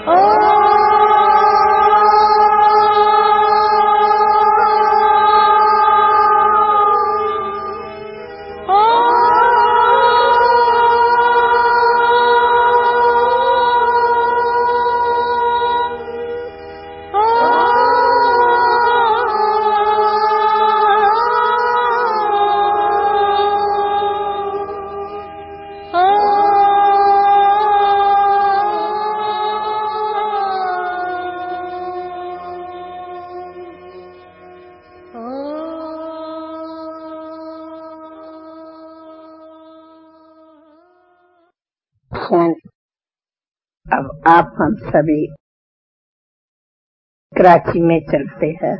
अब आप हम सभी कराची में चलते हैं,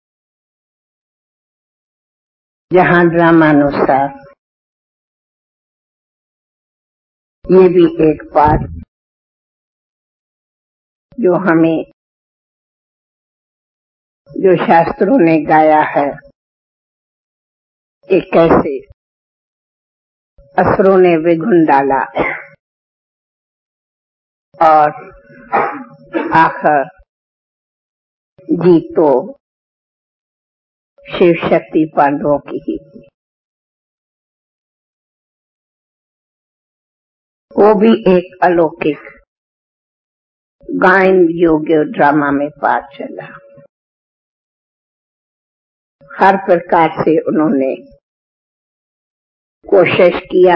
जहां ड्रामानुसार ये भी एक पाठ जो हमें जो शास्त्रों ने गाया है कि कैसे असुरों ने विघुन डाला और आखिर जीत तो शिव शक्ति पांडवों की ही थी। वो भी एक अलौकिक गायन योग्य ड्रामा में पाठ चला। हर प्रकार से उन्होंने कोशिश किया।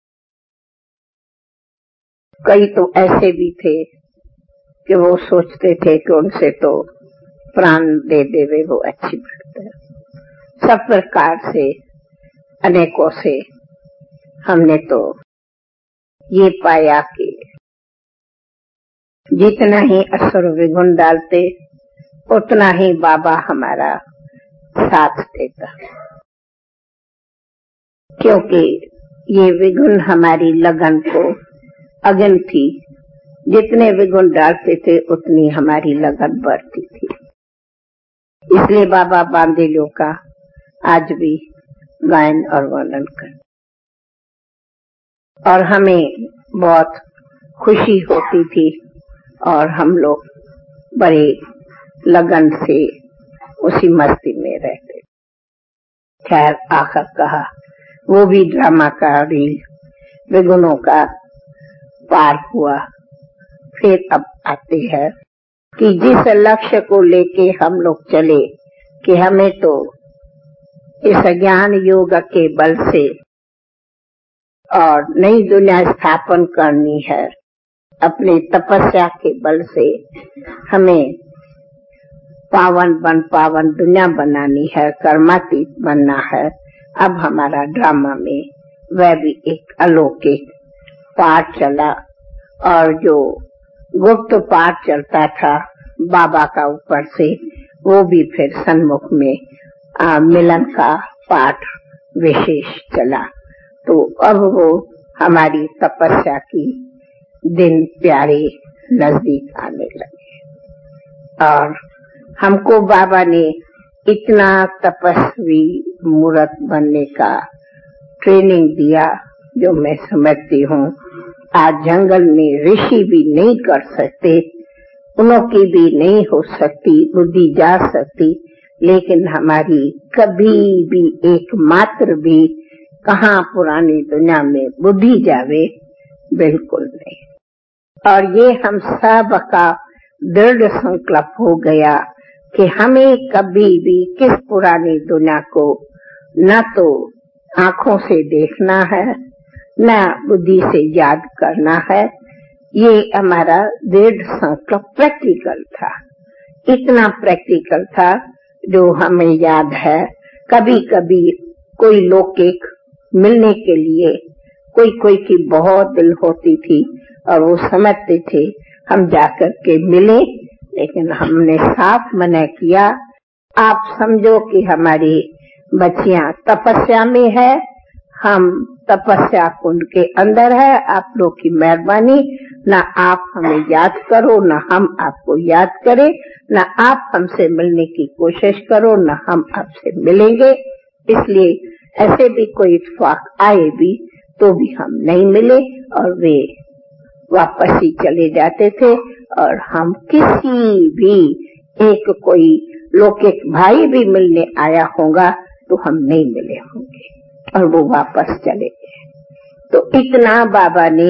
कई तो ऐसे भी थे कि वो सोचते थे कि उनसे तो प्राण दे देवे वो अच्छी बात है। सब प्रकार से अनेकों से हमने तो ये पाया कि जितना ही असुर विघुन डालते उतना ही बाबा हमारा साथ देता, क्योंकि ये विघुन हमारी लगन को अगन थी। जितने विघुन डालते थे उतनी हमारी लगन बढ़ती थी। इसलिए बाबा बांदेलियों का आज भी गायन और वर्णन कर और हमें बहुत खुशी होती थी और हम लोग बड़े लगन से उसी मस्ती में रहते। खैर आखिर कहा वो भी ड्रामा का रील विघुनों का पार हुआ। फिर अब आते हैं कि जिस लक्ष्य को लेके हम लोग चले कि हमें तो इस ज्ञान योग के बल से और नई दुनिया स्थापन करनी है, अपने तपस्या के बल से हमें पावन दुनिया बनानी है, कर्मातीत बनना है। अब हमारा ड्रामा में वह भी एक अलौकिक पाठ चला और जो गुप्त पाठ चलता था बाबा का ऊपर से, वो भी फिर सन्मुख में मिलन का पाठ विशेष चला। तो अब वो हमारी तपस्या की दिन प्यारे नजदीक आने लगे और हमको बाबा ने इतना तपस्वी मूर्त बनने का ट्रेनिंग दिया जो मैं समझती हूँ आज जंगल में ऋषि भी नहीं कर सकते, उनकी भी नहीं हो सकती, बुद्धि जा सकती, लेकिन हमारी कभी भी एक मात्र भी कहाँ पुरानी दुनिया में बुद्धि जावे, बिल्कुल नहीं। और ये हम सब का दृढ़ संकल्प हो गया कि हमें कभी भी किस पुरानी दुनिया को न तो आंखों से देखना है न बुद्धि से याद करना है। ये हमारा दृढ़ संकल्प प्रैक्टिकल था, इतना प्रैक्टिकल था जो हमें याद है। कभी कभी कोई लौकिक मिलने के लिए कोई की बहुत दिल होती थी और वो समझते थे हम जाकर के मिले, लेकिन हमने साफ मना किया। आप समझो कि हमारी बच्चियां तपस्या में है, हम तपस्या कुंड के अंदर है, आप लोग की मेहरबानी, न आप हमें याद करो न हम आपको याद करें, न आप हमसे मिलने की कोशिश करो न हम आपसे मिलेंगे। इसलिए ऐसे भी कोई इत्तेफाक आए भी तो भी हम नहीं मिले और वे वापस ही चले जाते थे और हम किसी भी एक कोई लौकिक भाई भी मिलने आया होगा तो हम नहीं मिले होंगे और वो वापस चले गए। तो इतना बाबा ने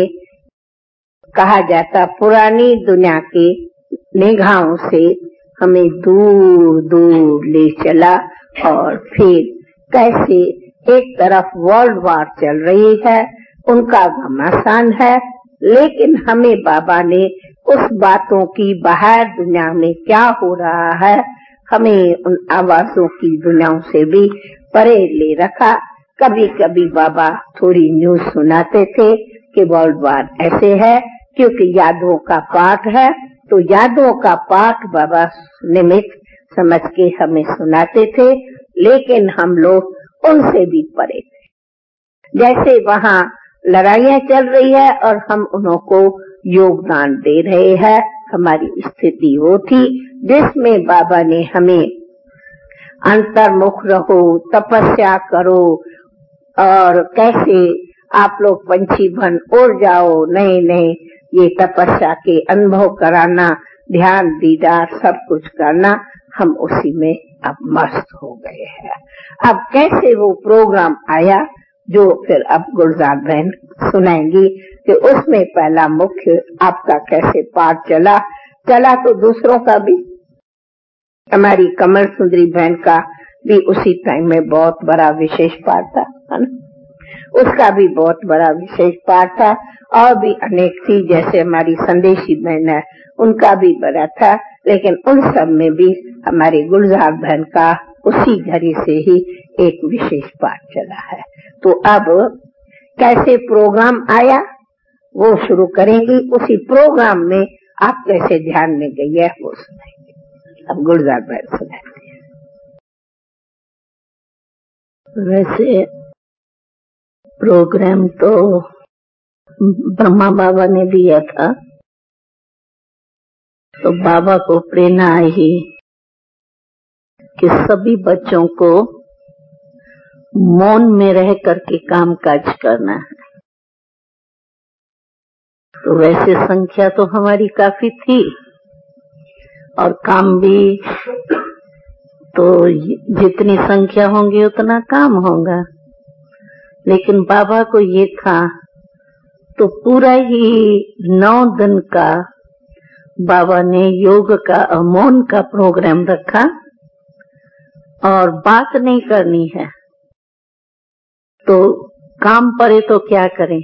कहा जाता पुरानी दुनिया के निगाहों से हमें दूर दूर ले चला और फिर कैसे एक तरफ वर्ल्ड वार चल रही है, उनका घमासान है, लेकिन हमें बाबा ने उस बातों की बाहर दुनिया में क्या हो रहा है, हमें उन आवाजों की दुनियाओं से भी परे ले रखा। कभी कभी बाबा थोड़ी न्यूज सुनाते थे कि वर्ल्ड वार ऐसे है, क्योंकि यादों का पाठ है, तो यादों का पाठ बाबा निमित्त समझ के हमें सुनाते थे, लेकिन हम लोग उनसे भी परे थे। जैसे वहाँ लड़ाइयाँ चल रही है और हम उन्हों को योगदान दे रहे हैं, हमारी स्थिति वो थी जिसमें बाबा ने हमें अंतर्मुख रहो, तपस्या करो और कैसे आप लोग पंछी बन उड़ जाओ, नए नए ये तपस्या के अनुभव कराना, ध्यान दीदार सब कुछ करना, हम उसी में अब मस्त हो गए हैं। अब कैसे वो प्रोग्राम आया जो फिर अब गुलजार बहन सुनाएंगी कि उसमें पहला मुख्य आपका कैसे पाठ चला तो दूसरों का भी, हमारी कमल सुंदरी बहन का भी उसी टाइम में बहुत बड़ा विशेष पाठ था, है ना, उसका भी बहुत बड़ा विशेष पाठ था। और भी अनेक थी, जैसे हमारी संदेशी बहन है उनका भी बड़ा था, लेकिन उन सब में भी हमारी गुलजार बहन का उसी घड़ी से ही एक विशेष पाठ चला है। तो अब कैसे प्रोग्राम आया वो शुरू करेंगी, उसी प्रोग्राम में आप कैसे ध्यान में गई है वो सुनाएंगे। अब गुलजार बहन सुनाएंगे। वैसे प्रोग्राम तो ब्रह्मा बाबा ने दिया था, तो बाबा को प्रेरणा आई कि सभी बच्चों को मौन में रह करके काम काज करना है। तो वैसे संख्या तो हमारी काफी थी और काम भी, तो जितनी संख्या होंगी उतना काम होगा, लेकिन बाबा को ये था तो पूरा ही 9 दिन का बाबा ने योग का मौन का प्रोग्राम रखा और बात नहीं करनी है, तो काम पड़े तो क्या करें।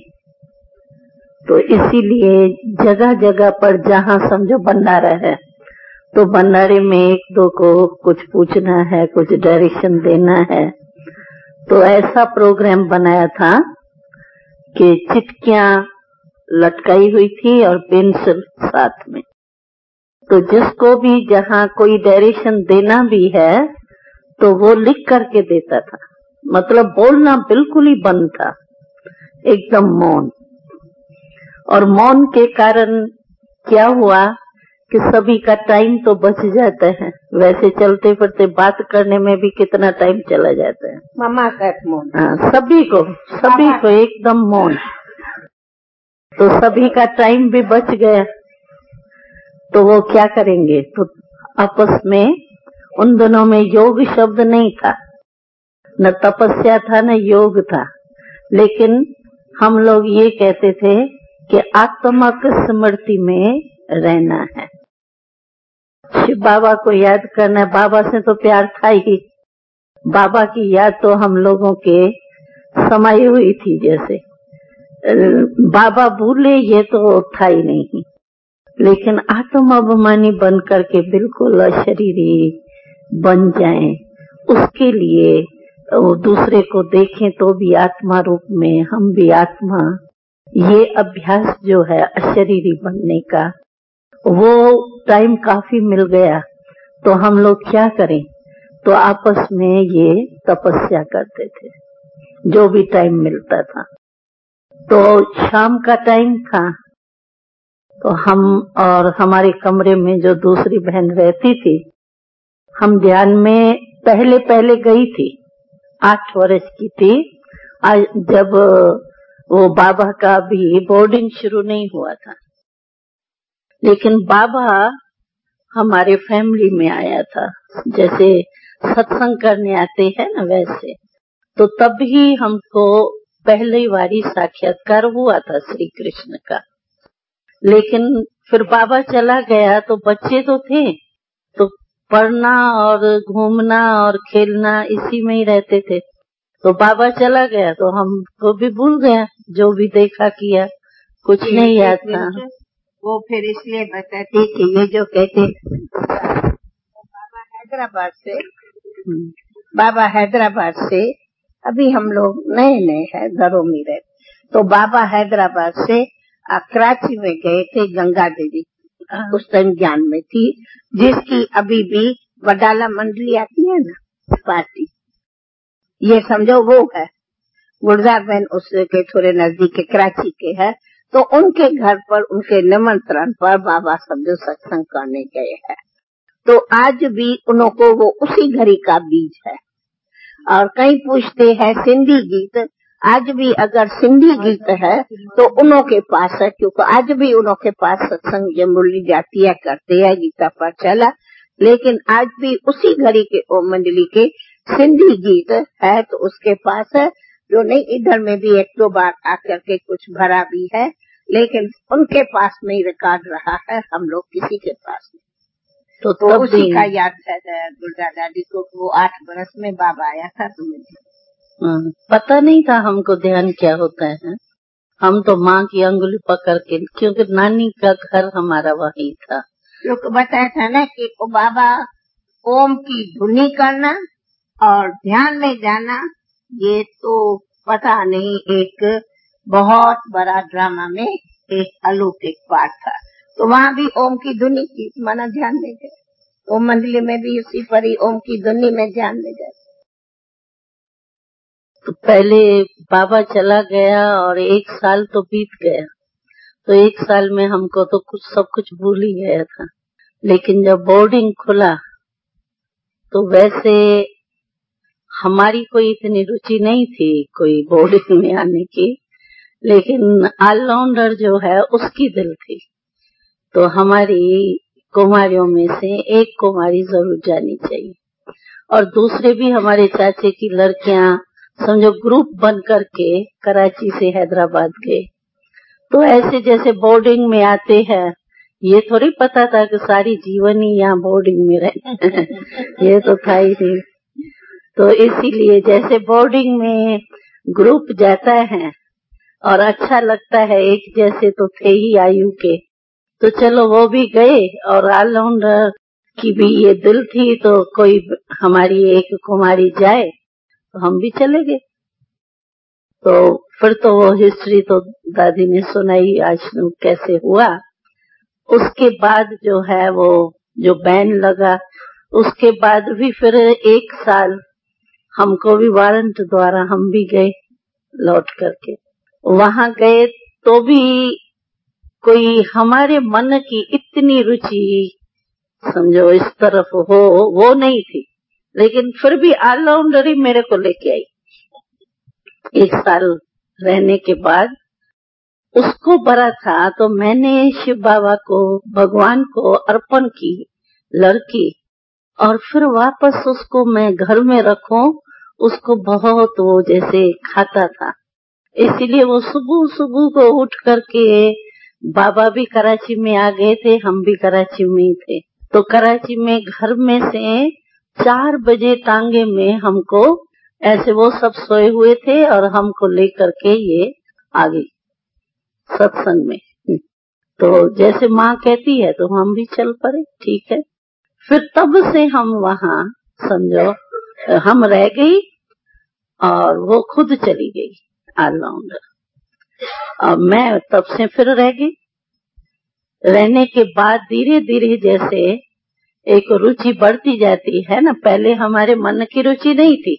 तो इसीलिए जगह जगह पर जहाँ समझो भंडारा है तो भंडारे में एक दो को कुछ पूछना है, कुछ डायरेक्शन देना है, तो ऐसा प्रोग्राम बनाया था कि चिट्ठियां लटकाई हुई थी और पेंसिल साथ में, तो जिसको भी जहाँ कोई डायरेक्शन देना भी है तो वो लिख करके देता था। मतलब बोलना बिल्कुल ही बंद था, एकदम मौन। और मौन के कारण क्या हुआ कि सभी का टाइम तो बच जाता है, वैसे चलते फिरते बात करने में भी कितना टाइम चला जाता है। मामा का मौन, सभी को एकदम मौन, तो सभी का टाइम भी बच गया। तो वो क्या करेंगे, तो आपस में उन दोनों में योग शब्द नहीं था, न तपस्या था न योग था, लेकिन हम लोग ये कहते थे कि आत्मा की स्मृति में रहना है, शिव बाबा को याद करना है। बाबा से तो प्यार था ही, बाबा की याद तो हम लोगों के समाई हुई थी, जैसे बाबा भूले ये तो था ही नहीं, लेकिन आत्म अभिमानी बन करके बिल्कुल अशरीरी बन जाएं, उसके लिए दूसरे को देखें तो भी आत्मा रूप में, हम भी आत्मा, ये अभ्यास जो है अशरीरी बनने का, वो टाइम काफी मिल गया। तो हम लोग क्या करें, तो आपस में ये तपस्या करते थे जो भी टाइम मिलता था। तो शाम का टाइम था, तो हम और हमारे कमरे में जो दूसरी बहन रहती थी, हम ध्यान में पहले गई थी, 8 वर्ष की थी, जब वो बाबा का भी बोर्डिंग शुरू नहीं हुआ था। लेकिन बाबा हमारे फैमिली में आया था, जैसे सत्संग करने आते हैं ना वैसे। तो तब ही हमको पहली बारी साक्षात्कार हुआ था श्री कृष्ण का। लेकिन फिर बाबा चला गया तो बच्चे तो थे, तो पढ़ना और घूमना और खेलना इसी में ही रहते थे। तो बाबा चला गया तो हमको भी भूल गया, जो भी देखा किया कुछ नहीं याद था। वो फिर इसलिए बताती कि ये जो कहते बाबा हैदराबाद से अभी हम लोग नए नए हैं, घरों में रहे, तो बाबा हैदराबाद से कराची में गए थे। गंगा देवी उस टाइम ज्ञान में थी, जिसकी अभी भी वडाला मंडली आती है ना पार्टी, ये समझो वो है। गुलजार बहन उसके थोड़े नजदीक के कराची के है। तो उनके घर पर उनके निमंत्रण पर बाबा समझो सत्संग करने गए हैं। तो आज भी उनको वो उसी घड़ी का बीज है। और कई पूछते हैं सिंधी गीत, आज भी अगर सिंधी गीत है तो उनके पास है, क्योंकि आज भी उनके पास सत्संग जो मुरली जाती है करते हैं, गीता पर चला। लेकिन आज भी उसी घड़ी के ओ मंडली के सिंधी गीत है तो उसके पास है, जो नहीं इधर में भी एक दो बार आकर के कुछ भरा भी है, लेकिन उनके पास में ही रिकॉर्ड रहा है, हम लोग किसी के पास नहीं। तो उसी का याद है दुर्गा दादी को, वो 8 बरस में बाबा आया था। तुम्हें पता नहीं था हमको ध्यान क्या होता है। हम तो माँ की अंगुली पकड़ के, क्योंकि नानी का घर हमारा वही था, क्योंकि बताया था ना कि वो बाबा ओम की धुनी करना और ध्यान में जाना, ये तो पता नहीं एक बहुत बड़ा ड्रामा में एक अलौकिक पार्ट था। तो वहाँ भी ओम की धुनी की माना ध्यान में गए, ओम मंडली में भी उसी पर ही ओम की धुनी में ध्यान में गए। तो पहले बाबा चला गया और 1 साल तो बीत गया, तो 1 साल में हमको तो सब कुछ भूल ही गया था। लेकिन जब बोर्डिंग खुला तो वैसे हमारी कोई इतनी रुचि नहीं थी कोई बोर्डिंग में आने की, लेकिन ऑलराउंडर जो है उसकी दिल थी। तो हमारी कुमारियों में से एक कुमारी जरूर जानी चाहिए, और दूसरे भी हमारे चाचे की लड़कियां समझो ग्रुप बन करके कराची से हैदराबाद गए। तो ऐसे जैसे बोर्डिंग में आते हैं, ये थोड़ी पता था कि सारी जीवन ही यहाँ बोर्डिंग में रहे ये तो था ही नहीं। तो इसीलिए जैसे बोर्डिंग में ग्रुप जाता है और अच्छा लगता है, एक जैसे तो थे ही आयु के, तो चलो वो भी गए। और ऑलराउंडर की भी ये दिल थी, तो कोई हमारी एक कुमारी जाए तो हम भी चले गए। तो फिर तो वो हिस्ट्री तो दादी ने सुनाई आज कैसे हुआ। उसके बाद जो है वो जो बैन लगा, उसके बाद भी फिर 1 साल हमको भी वारंट द्वारा हम भी गए लौट करके। वहां गए तो भी कोई हमारे मन की इतनी रुचि समझो इस तरफ हो वो नहीं थी, लेकिन फिर भी ऑलराउंडर ही मेरे को लेके आई। 1 साल रहने के बाद उसको बड़ा था, तो मैंने शिव बाबा को भगवान को अर्पण की लड़की, और फिर वापस उसको मैं घर में रखूं, उसको बहुत वो जैसे खाता था। इसीलिए वो सुबह सुबह को उठ करके, बाबा भी कराची में आ गए थे, हम भी कराची में ही थे, तो कराची में घर में से 4 बजे टांगे में हमको ऐसे वो सब सोए हुए थे और हमको लेकर के ये आ गई सत्संग में। तो जैसे माँ कहती है तो हम भी चल पड़े, ठीक है। फिर तब से हम वहाँ समझो हम रह गई और वो खुद चली गई ऑलराउंडर, और मैं तब से फिर रह गई। रहने के बाद धीरे धीरे जैसे एक रुचि बढ़ती जाती है ना, पहले हमारे मन की रुचि नहीं थी,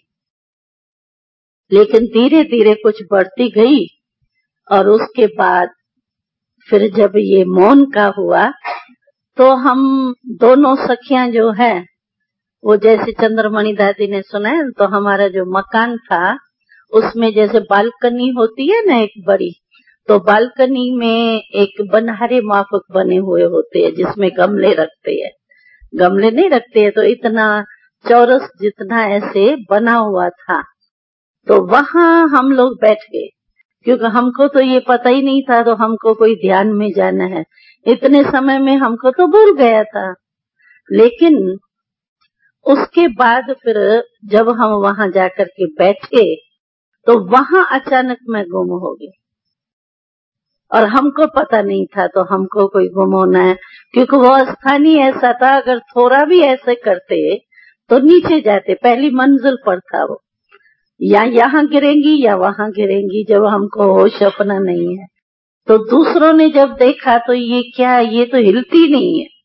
लेकिन धीरे धीरे कुछ बढ़ती गई। और उसके बाद फिर जब ये मौन का हुआ तो हम दोनों सखियां जो है वो जैसे चंद्रमणि दादी ने सुना है, तो हमारा जो मकान था उसमें जैसे बालकनी होती है ना एक बड़ी, तो बालकनी में एक बनहारे माफक बने हुए होते हैं जिसमें गमले रखते हैं। गमले नहीं रखते हैं तो इतना चौरस जितना ऐसे बना हुआ था। तो वहां हम लोग बैठ गए क्योंकि हमको तो ये पता ही नहीं था, तो हमको कोई ध्यान में जाना है इतने समय में हमको तो भूल गया था। लेकिन उसके बाद फिर जब हम वहां जाकर के बैठे तो वहां अचानक मैं गुम हो गई और हमको पता नहीं था। तो हमको कोई गुम होना है क्योंकि वो स्थान ही ऐसा था, अगर थोड़ा भी ऐसे करते तो नीचे जाते, पहली मंजिल पर था वो, या यहाँ गिरेंगी या वहां गिरेंगी जब हमको होश अपना नहीं है। तो दूसरों ने जब देखा तो ये क्या, ये तो हिलती नहीं है।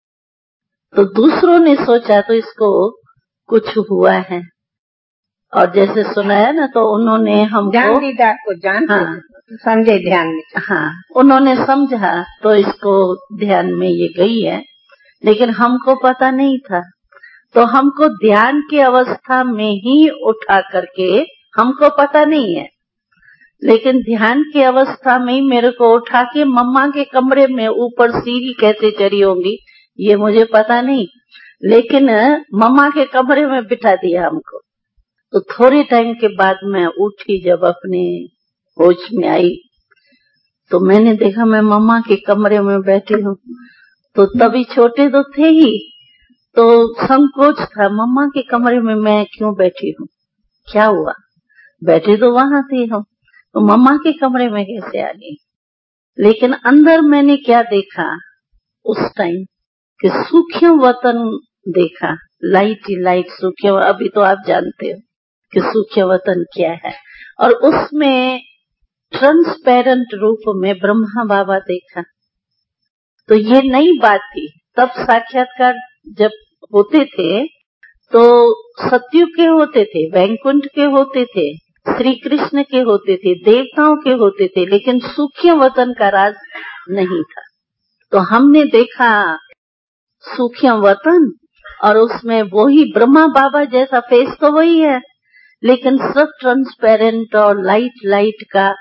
तो दूसरों ने सोचा तो इसको कुछ हुआ है, और जैसे सुनाया ना तो उन्होंने हमको दीदार को समझे ध्यान में। हाँ, उन्होंने समझा तो इसको ध्यान में ये गई है, लेकिन हमको पता नहीं था। तो हमको ध्यान की अवस्था में ही उठा करके, हमको पता नहीं है, लेकिन ध्यान की अवस्था में ही मेरे को उठा के मम्मा के कमरे में ऊपर सीढ़ी कैसे चढ़ी होंगी ये मुझे पता नहीं, लेकिन मम्मा के कमरे में बिठा दिया हमको। तो थोड़े टाइम के बाद मैं उठी, जब अपने होश में आई तो मैंने देखा मैं मम्मा के कमरे में बैठी हूँ। तो तभी छोटे तो थे ही, तो संकोच था, मम्मा के कमरे में मैं क्यों बैठी हूँ, क्या हुआ, बैठी तो वहां थी हम, तो मम्मा के कमरे में कैसे आ गई। लेकिन अंदर मैंने क्या देखा उस टाइम कि सूक्ष्म वतन देखा, लाइट ही लाइट सूक्ष्म। अभी तो आप जानते हो कि सूक्ष्म वतन क्या है, और उसमें ट्रांसपेरेंट रूप में ब्रह्मा बाबा देखा। तो ये नई बात थी। तब साक्षात्कार जब होते थे तो सत्युग के होते थे, वैकुंठ के होते थे, श्री कृष्ण के होते थे, देवताओं के होते थे, लेकिन सूक्ष्म वतन का राज नहीं था। तो हमने देखा सूक्ष्म वतन, और उसमें वही ब्रह्मा बाबा जैसा फेस तो वही है, लेकिन सब ट्रांसपेरेंट और लाइट लाइट का।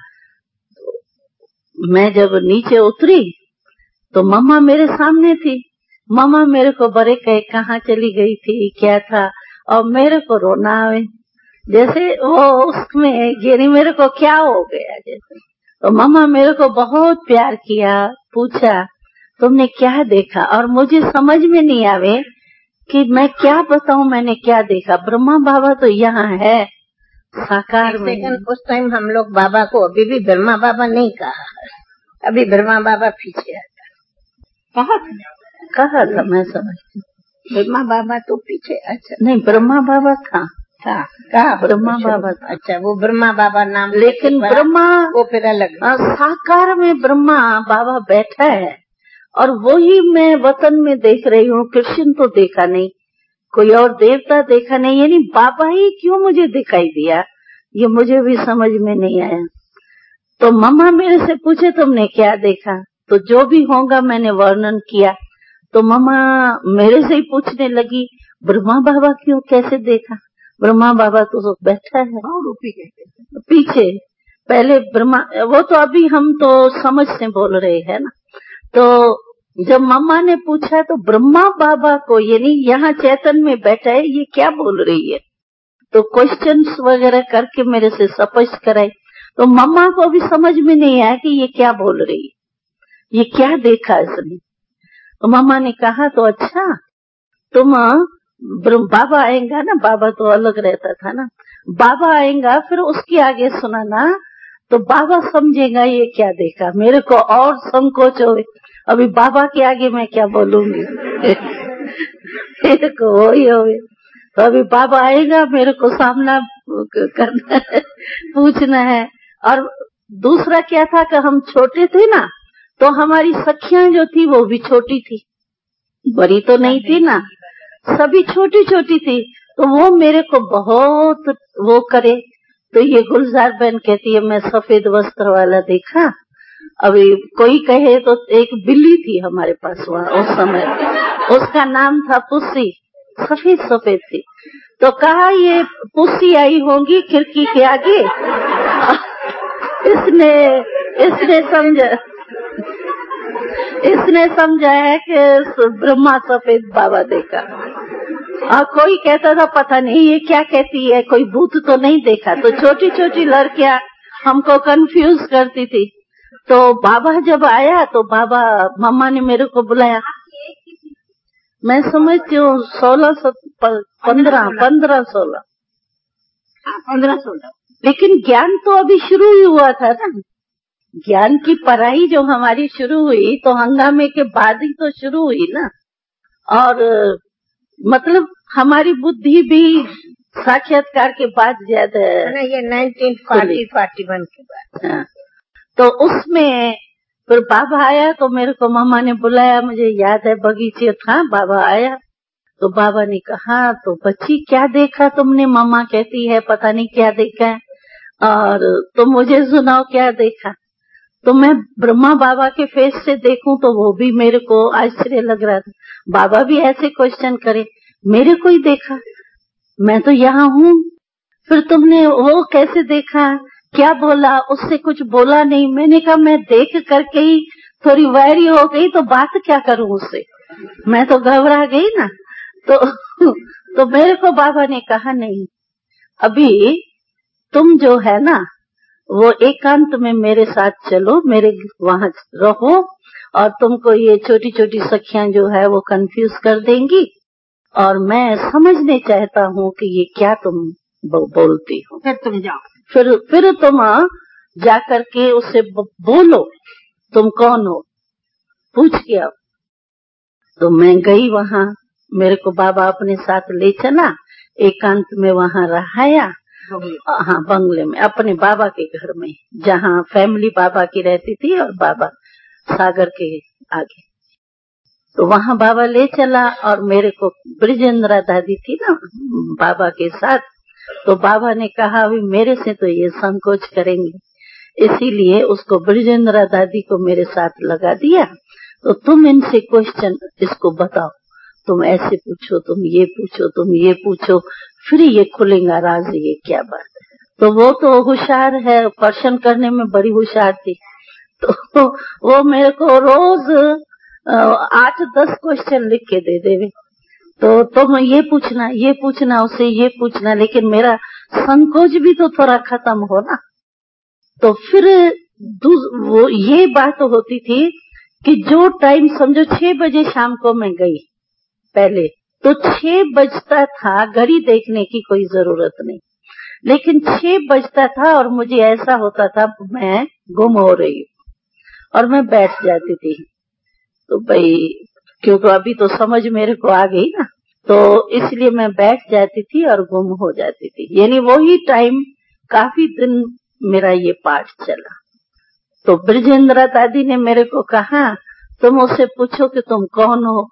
मैं जब नीचे उतरी तो मम्मा मेरे सामने थी। मम्मा मेरे को बड़े कहे कहाँ चली गई थी, क्या था, और मेरे को रोना आवे, जैसे वो उसमें गिरी, मेरे को क्या हो गया जैसे। तो मम्मा मेरे को बहुत प्यार किया, पूछा तुमने क्या देखा, और मुझे समझ में नहीं आवे कि मैं क्या बताऊं मैंने क्या देखा। ब्रह्मा बाबा तो यहाँ है साकार में। उस टाइम हम लोग बाबा को अभी भी ब्रह्मा बाबा नहीं कहा, अभी ब्रह्मा बाबा पीछे आता। कहा था मैं समझती, ब्रह्मा बाबा तो पीछे। अच्छा नहीं, ब्रह्मा बाबा था कहा ब्रह्मा बाबा था। अच्छा, वो ब्रह्मा बाबा नाम, लेकिन ब्रह्मा वो फिर अलग साकार में ब्रह्मा बाबा बैठा है, और वही मैं वतन में देख रही हूँ। कृष्ण तो देखा नहीं, कोई और देवता देखा नहीं, यानी बाबा ही क्यों मुझे दिखाई दिया ये मुझे भी समझ में नहीं आया। तो मम्मा मेरे से पूछे तुमने क्या देखा, तो जो भी होगा मैंने वर्णन किया। तो मम्मा मेरे से ही पूछने लगी ब्रह्मा बाबा क्यों, कैसे देखा, ब्रह्मा बाबा तो बैठा है और पीछे। पहले ब्रह्मा, वो तो अभी हम तो समझ से बोल रहे हैं ना। तो जब मम्मा ने पूछा तो ब्रह्मा बाबा को, यानी यहाँ चैतन में बैठा है, ये क्या बोल रही है, तो क्वेश्चंस वगैरह करके मेरे से स्पष्ट कराई। तो मम्मा को भी समझ में नहीं आया कि ये क्या बोल रही है, ये क्या देखा इसने। तो मम्मा ने कहा तो अच्छा तुम बाबा आएगा ना, बाबा तो अलग रहता था ना, बाबा आएगा फिर उसके आगे सुनाना तो बाबा समझेगा ये क्या देखा। मेरे को और संकोच हो, अभी बाबा के आगे मैं क्या बोलूंगी मेरे को वही हो। तो अभी बाबा आएगा, मेरे को सामना करना है, पूछना है। और दूसरा क्या था कि हम छोटे थे ना, तो हमारी सखियां जो थी वो भी छोटी थी, बड़ी तो नहीं थी ना, सभी छोटी छोटी थी। तो वो मेरे को बहुत वो करे। तो ये गुलजार बहन कहती है मैं सफेद वस्त्र वाला देखा। अभी कोई कहे तो एक बिल्ली थी हमारे पास वहाँ उस समय, उसका नाम था पुस्सी, सफेद सफेद थी। तो कहा ये पुस्सी आई होंगी खिड़की के आगे, इसने इसने समझा है कि ब्रह्मा सफेद बाबा देखा। और कोई कहता था पता नहीं ये क्या कहती है, कोई भूत तो नहीं देखा। तो छोटी छोटी लड़कियां हमको कंफ्यूज करती थी। तो बाबा जब आया तो बाबा मम्मा ने मेरे को बुलाया। मैं समझती हूँ 15-16। लेकिन ज्ञान तो अभी शुरू ही हुआ था ना। ज्ञान की पढ़ाई जो हमारी शुरू हुई तो हंगामे के बाद ही तो शुरू हुई ना। और मतलब हमारी बुद्धि भी साक्षात्कार के बाद ज्यादा है। ये 1940-41 के बाद। हाँ। तो उसमें फिर बाबा आया तो मेरे को मम्मा ने बुलाया। मुझे याद है बगीचे था, बाबा आया तो बाबा ने कहा तो बच्ची क्या देखा तुमने? मम्मा कहती है पता नहीं क्या देखा है, और तुम मुझे सुनाओ क्या देखा। तो मैं ब्रह्मा बाबा के फेस से देखूं तो वो भी मेरे को आश्चर्य लग रहा था। बाबा भी ऐसे क्वेश्चन करे, मेरे को ही देखा, मैं तो यहाँ हूँ, फिर तुमने वो कैसे देखा, क्या बोला? उससे कुछ बोला नहीं। मैंने कहा मैं देख करके ही थोड़ी वैरी हो गई तो बात क्या करूं उससे, मैं तो घबरा गई ना। तो मेरे को बाबा ने कहा नहीं, अभी तुम जो है ना वो एकांत में मेरे साथ चलो, मेरे वहां रहो, और तुमको ये छोटी छोटी सखियां जो है वो कंफ्यूज कर देंगी, और मैं समझने चाहता हूँ कि ये क्या तुम बोलती हो। फिर तुम जाओ, फिर तुम जा करके उससे बोलो तुम कौन हो, पूछ के आओ। तो मैं गई वहां, मेरे को बाबा अपने साथ ले चला, एकांत में वहां रहाया। हाँ, बंगले में, अपने बाबा के घर में, जहाँ फैमिली बाबा की रहती थी और बाबा सागर के आगे। तो वहां बाबा ले चला और मेरे को ब्रिजेंद्रा दादी थी ना बाबा के साथ। तो बाबा ने कहा अभी मेरे से तो ये संकोच करेंगे, इसीलिए उसको ब्रिजेंद्रा दादी को मेरे साथ लगा दिया। तो तुम इनसे क्वेश्चन इसको बताओ, तुम ऐसे पूछो, तुम ये पूछो, तुम ये पूछो, फिर ये खुलेगा राज, ये क्या बात है। तो वो तो होशियार है, प्रश्न करने में बड़ी होशियार थी। तो वो मेरे को रोज 8-10 क्वेश्चन लिख के दे देवे। तो तुम ये पूछना, उससे ये पूछना, लेकिन मेरा संकोच भी तो थोड़ा खत्म हो ना। तो फिर वो ये बात होती थी कि जो टाइम समझो 6 बजे शाम को मैं गई, पहले तो 6 बजता था, घड़ी देखने की कोई जरूरत नहीं, लेकिन 6 बजता था और मुझे ऐसा होता था मैं गुम हो रही हूँ और मैं बैठ जाती थी। तो भाई क्योंकि अभी तो समझ मेरे को आ गई ना, तो इसलिए मैं बैठ जाती थी और गुम हो जाती थी। यानी वही टाइम काफी दिन मेरा ये पाठ चला। तो ब्रिजेंद्रा दादी ने मेरे को कहा तुम उससे पूछो कि तुम कौन हो।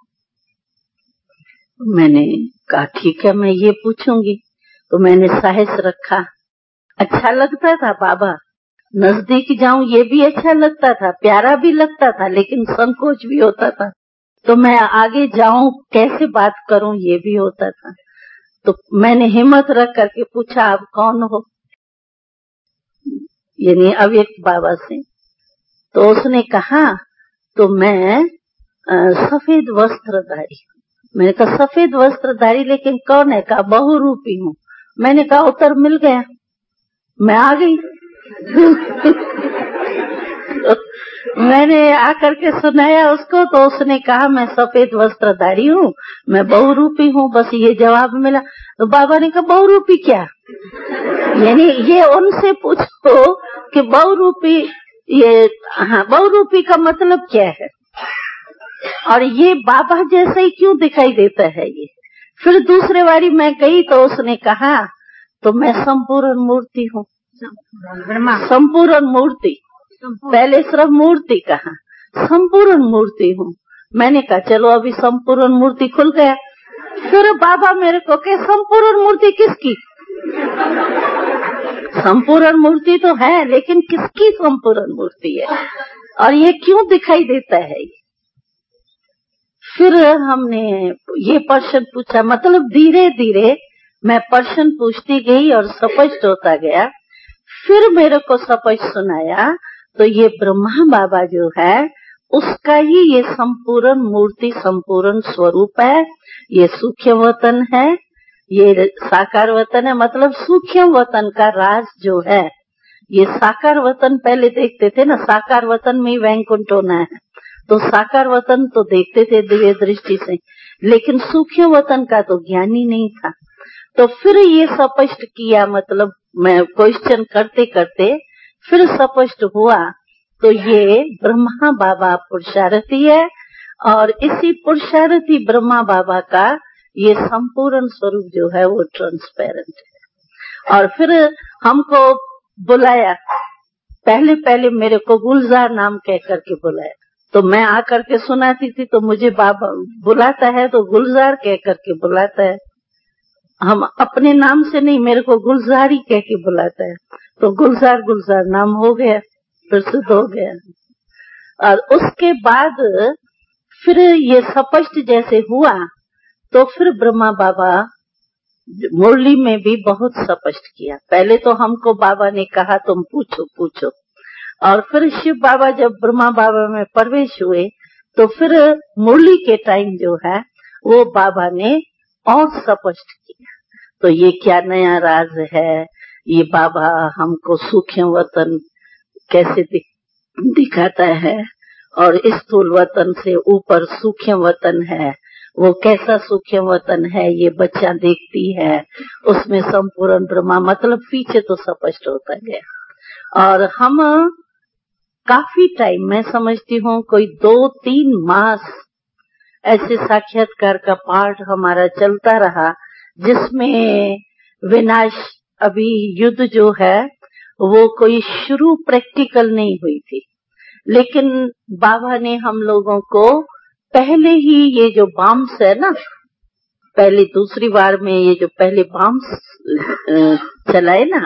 मैंने कहा ठीक है, मैं ये पूछूंगी। तो मैंने साहस रखा। अच्छा लगता था बाबा, नजदीक जाऊं ये भी अच्छा लगता था, प्यारा भी लगता था, लेकिन संकोच भी होता था। तो मैं आगे जाऊं कैसे बात करूं ये भी होता था। तो मैंने हिम्मत रख करके पूछा आप कौन हो, यानी अव्यक्त बाबा से। तो उसने कहा तो मैं सफेद वस्त्रधारी। मैंने कहा सफेद वस्त्रधारी, लेकिन कौन है? कहा बहुरूपी हूँ। मैंने कहा उत्तर मिल गया, मैं आ गई। मैंने आकर के सुनाया उसको, तो उसने कहा मैं सफेद वस्त्रधारी हूँ, मैं बहुरूपी हूँ, बस ये जवाब मिला। तो बाबा ने कहा बहुरूपी क्या? यानी ये उनसे पूछो कि बहुरूपी, ये हाँ बहुरूपी का मतलब क्या है, और ये बाबा जैसा ही क्यों दिखाई देता है ये। फिर दूसरे बारी मैं गई तो उसने कहा तो मैं संपूर्ण मूर्ति हूँ, संपूर्ण मूर्ति। पहले सिर्फ मूर्ति कहा, संपूर्ण मूर्ति हूँ। मैंने कहा चलो अभी संपूर्ण मूर्ति खुल गया। फिर बाबा मेरे को कहे संपूर्ण मूर्ति किसकी? संपूर्ण मूर्ति तो है, लेकिन किसकी संपूर्ण मूर्ति है और ये क्यों दिखाई देता है? फिर हमने ये प्रश्न पूछा, मतलब धीरे धीरे मैं प्रश्न पूछती गई और स्पष्ट होता गया। फिर मेरे को स्पष्ट सुनाया तो ये ब्रह्मा बाबा जो है उसका ही ये संपूर्ण मूर्ति, संपूर्ण स्वरूप है। ये सूक्ष्म वतन है, ये साकार वतन है। मतलब सूक्ष्म वतन का राज जो है, ये साकार वतन पहले देखते थे ना, साकार वतन में ही वैकुंठ होना है, तो साकार वतन तो देखते थे दिव्य दृष्टि से, लेकिन सूक्ष्म वतन का तो ज्ञान ही नहीं था। तो फिर ये स्पष्ट किया, मतलब मैं क्वेश्चन करते करते फिर स्पष्ट हुआ। तो ये ब्रह्मा बाबा पुरुषार्थी है, और इसी पुरुषार्थी ब्रह्मा बाबा का ये संपूर्ण स्वरूप जो है वो ट्रांसपेरेंट है। और फिर हमको बुलाया, पहले पहले मेरे को गुलजार नाम कह करके बुलाया, तो मैं आकर के सुनाती थी, तो मुझे बाबा बुलाता है तो गुलजार कह करके बुलाता है। हम अपने नाम से नहीं, मेरे को गुलजार ही कह के बुलाता है, तो गुलजार गुलजार नाम हो गया, प्रसिद्ध हो गया। और उसके बाद फिर ये स्पष्ट जैसे हुआ, तो फिर ब्रह्मा बाबा मुरली में भी बहुत स्पष्ट किया। पहले तो हमको बाबा ने कहा तुम पूछो पूछो, और फिर शिव बाबा जब ब्रह्मा बाबा में प्रवेश हुए, तो फिर मुरली के टाइम जो है वो बाबा ने और स्पष्ट किया। तो ये क्या नया राज है, ये बाबा हमको सूक्ष्म वतन कैसे दिखाता है, और इस स्थूल वतन से ऊपर सूक्ष्म वतन है, वो कैसा सूक्ष्म वतन है ये बच्चा देखती है, उसमें संपूर्ण ब्रह्मा, मतलब पीछे तो स्पष्ट होता गया। और हम काफी टाइम, मैं समझती हूँ कोई 2-3 मास ऐसे साक्षात्कार का पाठ हमारा चलता रहा, जिसमें विनाश, अभी युद्ध जो है वो कोई शुरू प्रैक्टिकल नहीं हुई थी, लेकिन बाबा ने हम लोगों को पहले ही ये जो बॉम्ब्स है ना, पहले दूसरी बार में ये जो पहले बॉम्ब्स चलाए ना,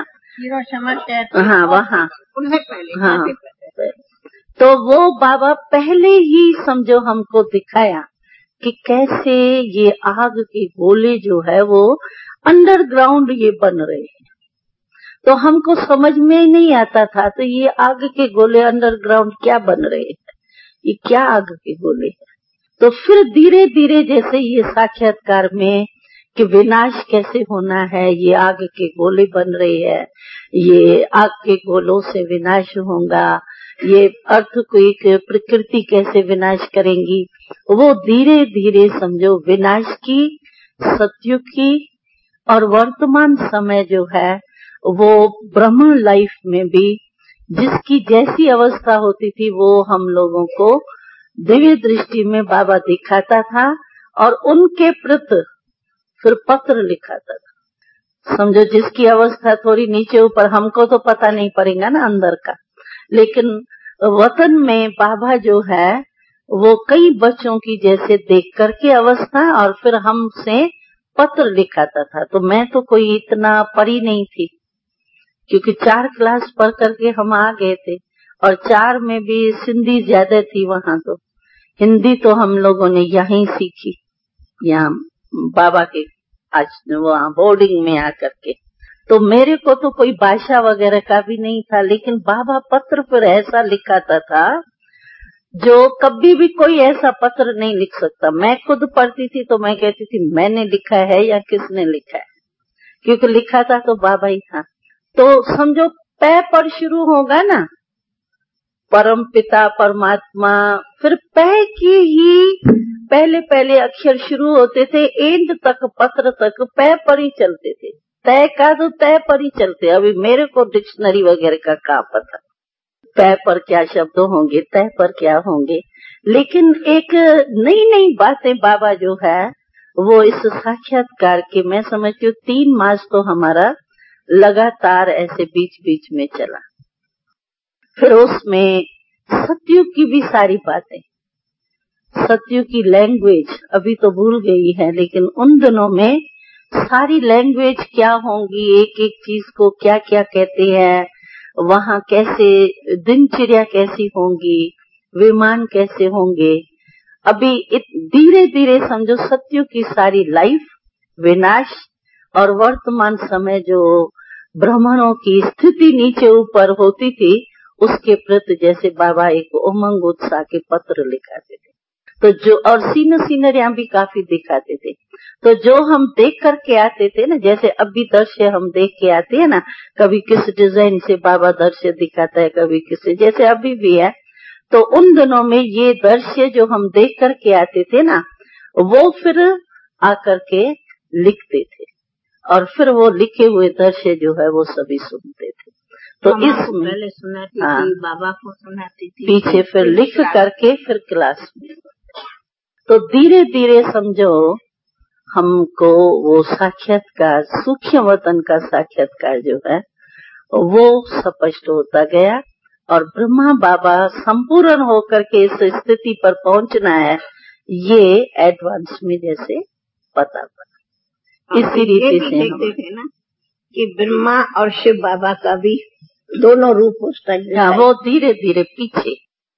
हाँ वहाँ, हाँ, तो वो बाबा पहले ही समझो हमको दिखाया कि कैसे ये आग के गोले जो है वो अंडरग्राउंड ये बन रहे हैं। तो हमको समझ में ही नहीं आता था, तो ये आग के गोले अंडरग्राउंड क्या बन रहे हैं, ये क्या आग के गोले हैं। तो फिर धीरे धीरे जैसे ये साक्षात्कार में कि विनाश कैसे होना है, ये आग के गोले बन रहे हैं, ये आग के गोलों से विनाश होगा, ये अर्थक्वेक प्रकृति कैसे विनाश करेंगी, वो धीरे धीरे समझो विनाश की, सत्युग की, और वर्तमान समय जो है वो ब्रह्म लाइफ में भी जिसकी जैसी अवस्था होती थी वो हम लोगों को दिव्य दृष्टि में बाबा दिखाता था, और उनके प्रति फिर पत्र लिखाता था। समझो जिसकी अवस्था थोड़ी नीचे ऊपर, हमको तो पता नहीं पड़ेगा ना अंदर का, लेकिन वतन में बाबा जो है वो कई बच्चों की जैसे देख करके अवस्था, और फिर हमसे पत्र लिखाता था। तो मैं तो कोई इतना पढ़ी नहीं थी, क्योंकि 4 क्लास पढ़ करके हम आ गए थे, और 4 में भी सिंधी ज्यादा थी वहाँ, तो हिंदी तो हम लोगों ने यहीं सीखी, यहाँ बाबा के आज वहाँ बोर्डिंग में आकर के। तो मेरे को तो कोई भाषा वगैरह का भी नहीं था, लेकिन बाबा पत्र पर ऐसा लिखाता था जो कभी भी कोई ऐसा पत्र नहीं लिख सकता। मैं खुद पढ़ती थी तो मैं कहती थी मैंने लिखा है या किसने लिखा है, क्योंकि लिखा था तो बाबा ही था। तो समझो पै पर शुरू होगा ना, परम पिता परमात्मा, फिर पै की ही पहले पहले अक्षर शुरू होते थे, एंड तक पत्र तक पै पर ही चलते थे, तय का तो तय पर ही चलते। अभी मेरे को डिक्शनरी वगैरह का क्या पता, तय पर क्या शब्द होंगे, तय पर क्या होंगे, लेकिन एक नई नई बातें बाबा जो है वो इस साक्षात्कार के, मैं समझती हूँ 3 मास तो हमारा लगातार ऐसे बीच बीच में चला। फिर उसमें सत्युग की भी सारी बातें, सत्युग की लैंग्वेज अभी तो भूल गई है, लेकिन उन दिनों में सारी लैंग्वेज क्या होंगी, एक एक चीज को क्या क्या कहते हैं, वहाँ कैसे दिनचर्या कैसी होंगी, विमान कैसे होंगे। अभी धीरे धीरे समझो सत्युग की सारी लाइफ, विनाश, और वर्तमान समय जो ब्राह्मणों की स्थिति नीचे ऊपर होती थी, उसके प्रति जैसे बाबा एक उमंग उत्साह के पत्र लिखाते थे। तो जो और सीनरियां भी काफी दिखाते थे। तो जो हम देख करके आते थे ना, जैसे अभी दृश्य हम देख के आते हैं ना, कभी किस डिजाइन से बाबा दृश्य दिखाता है, कभी किस, जैसे अभी भी है। तो उन दिनों में ये दृश्य जो हम देख करके आते थे ना, वो फिर आकर के लिखते थे और फिर वो लिखे हुए दृश्य जो है वो सभी सुनते थे। तो इसमें पहले सुनाती थी, बाबा को सुनाती थी, पीछे फिर लिख करके फिर क्लास में। तो धीरे धीरे समझो हमको वो साक्षात्कार, सूक्ष्म वतन का साक्षात्कार जो है वो स्पष्ट होता गया और ब्रह्मा बाबा संपूर्ण होकर के इस स्थिति पर पहुंचना है, ये एडवांस में जैसे पता पड़ा। इसी रीति से देखते थे ना कि ब्रह्मा और शिव बाबा का भी दोनों रूप उस तक, वो धीरे धीरे पीछे।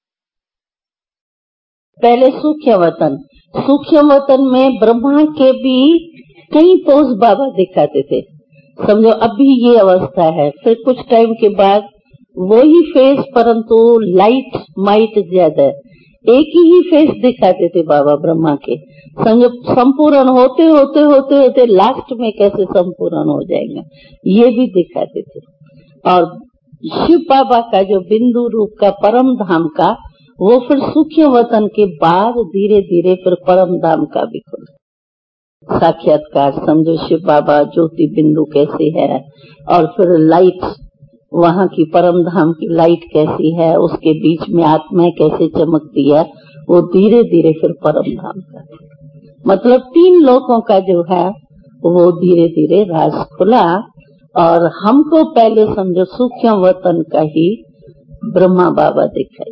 पहले सूक्ष्म वतन में ब्रह्मा के भी कई पोज बाबा दिखाते थे। समझो अभी ये अवस्था है, फिर कुछ टाइम के बाद वही फेस परंतु लाइट माइट ज्यादा, एक ही फेस दिखाते थे बाबा ब्रह्मा के। समझो संपूर्ण होते होते होते होते लास्ट में कैसे संपूर्ण हो जाएगा ये भी दिखाते थे। और शिव बाबा का जो बिंदु रूप का परम धाम का, वो फिर सूक्ष्म वतन के बाद धीरे धीरे फिर परम धाम का भी खुला साक्षात्कार। समझो शिव बाबा ज्योति बिंदु कैसे है और फिर लाइट, वहाँ की परम धाम की लाइट कैसी है, उसके बीच में आत्मा कैसे चमकती है, वो धीरे धीरे फिर परम धाम का, मतलब 3 लोकों का जो है वो धीरे धीरे राज खुला। और हमको पहले समझो सूक्ष्म वतन का ही ब्रह्मा बाबा दिखाई,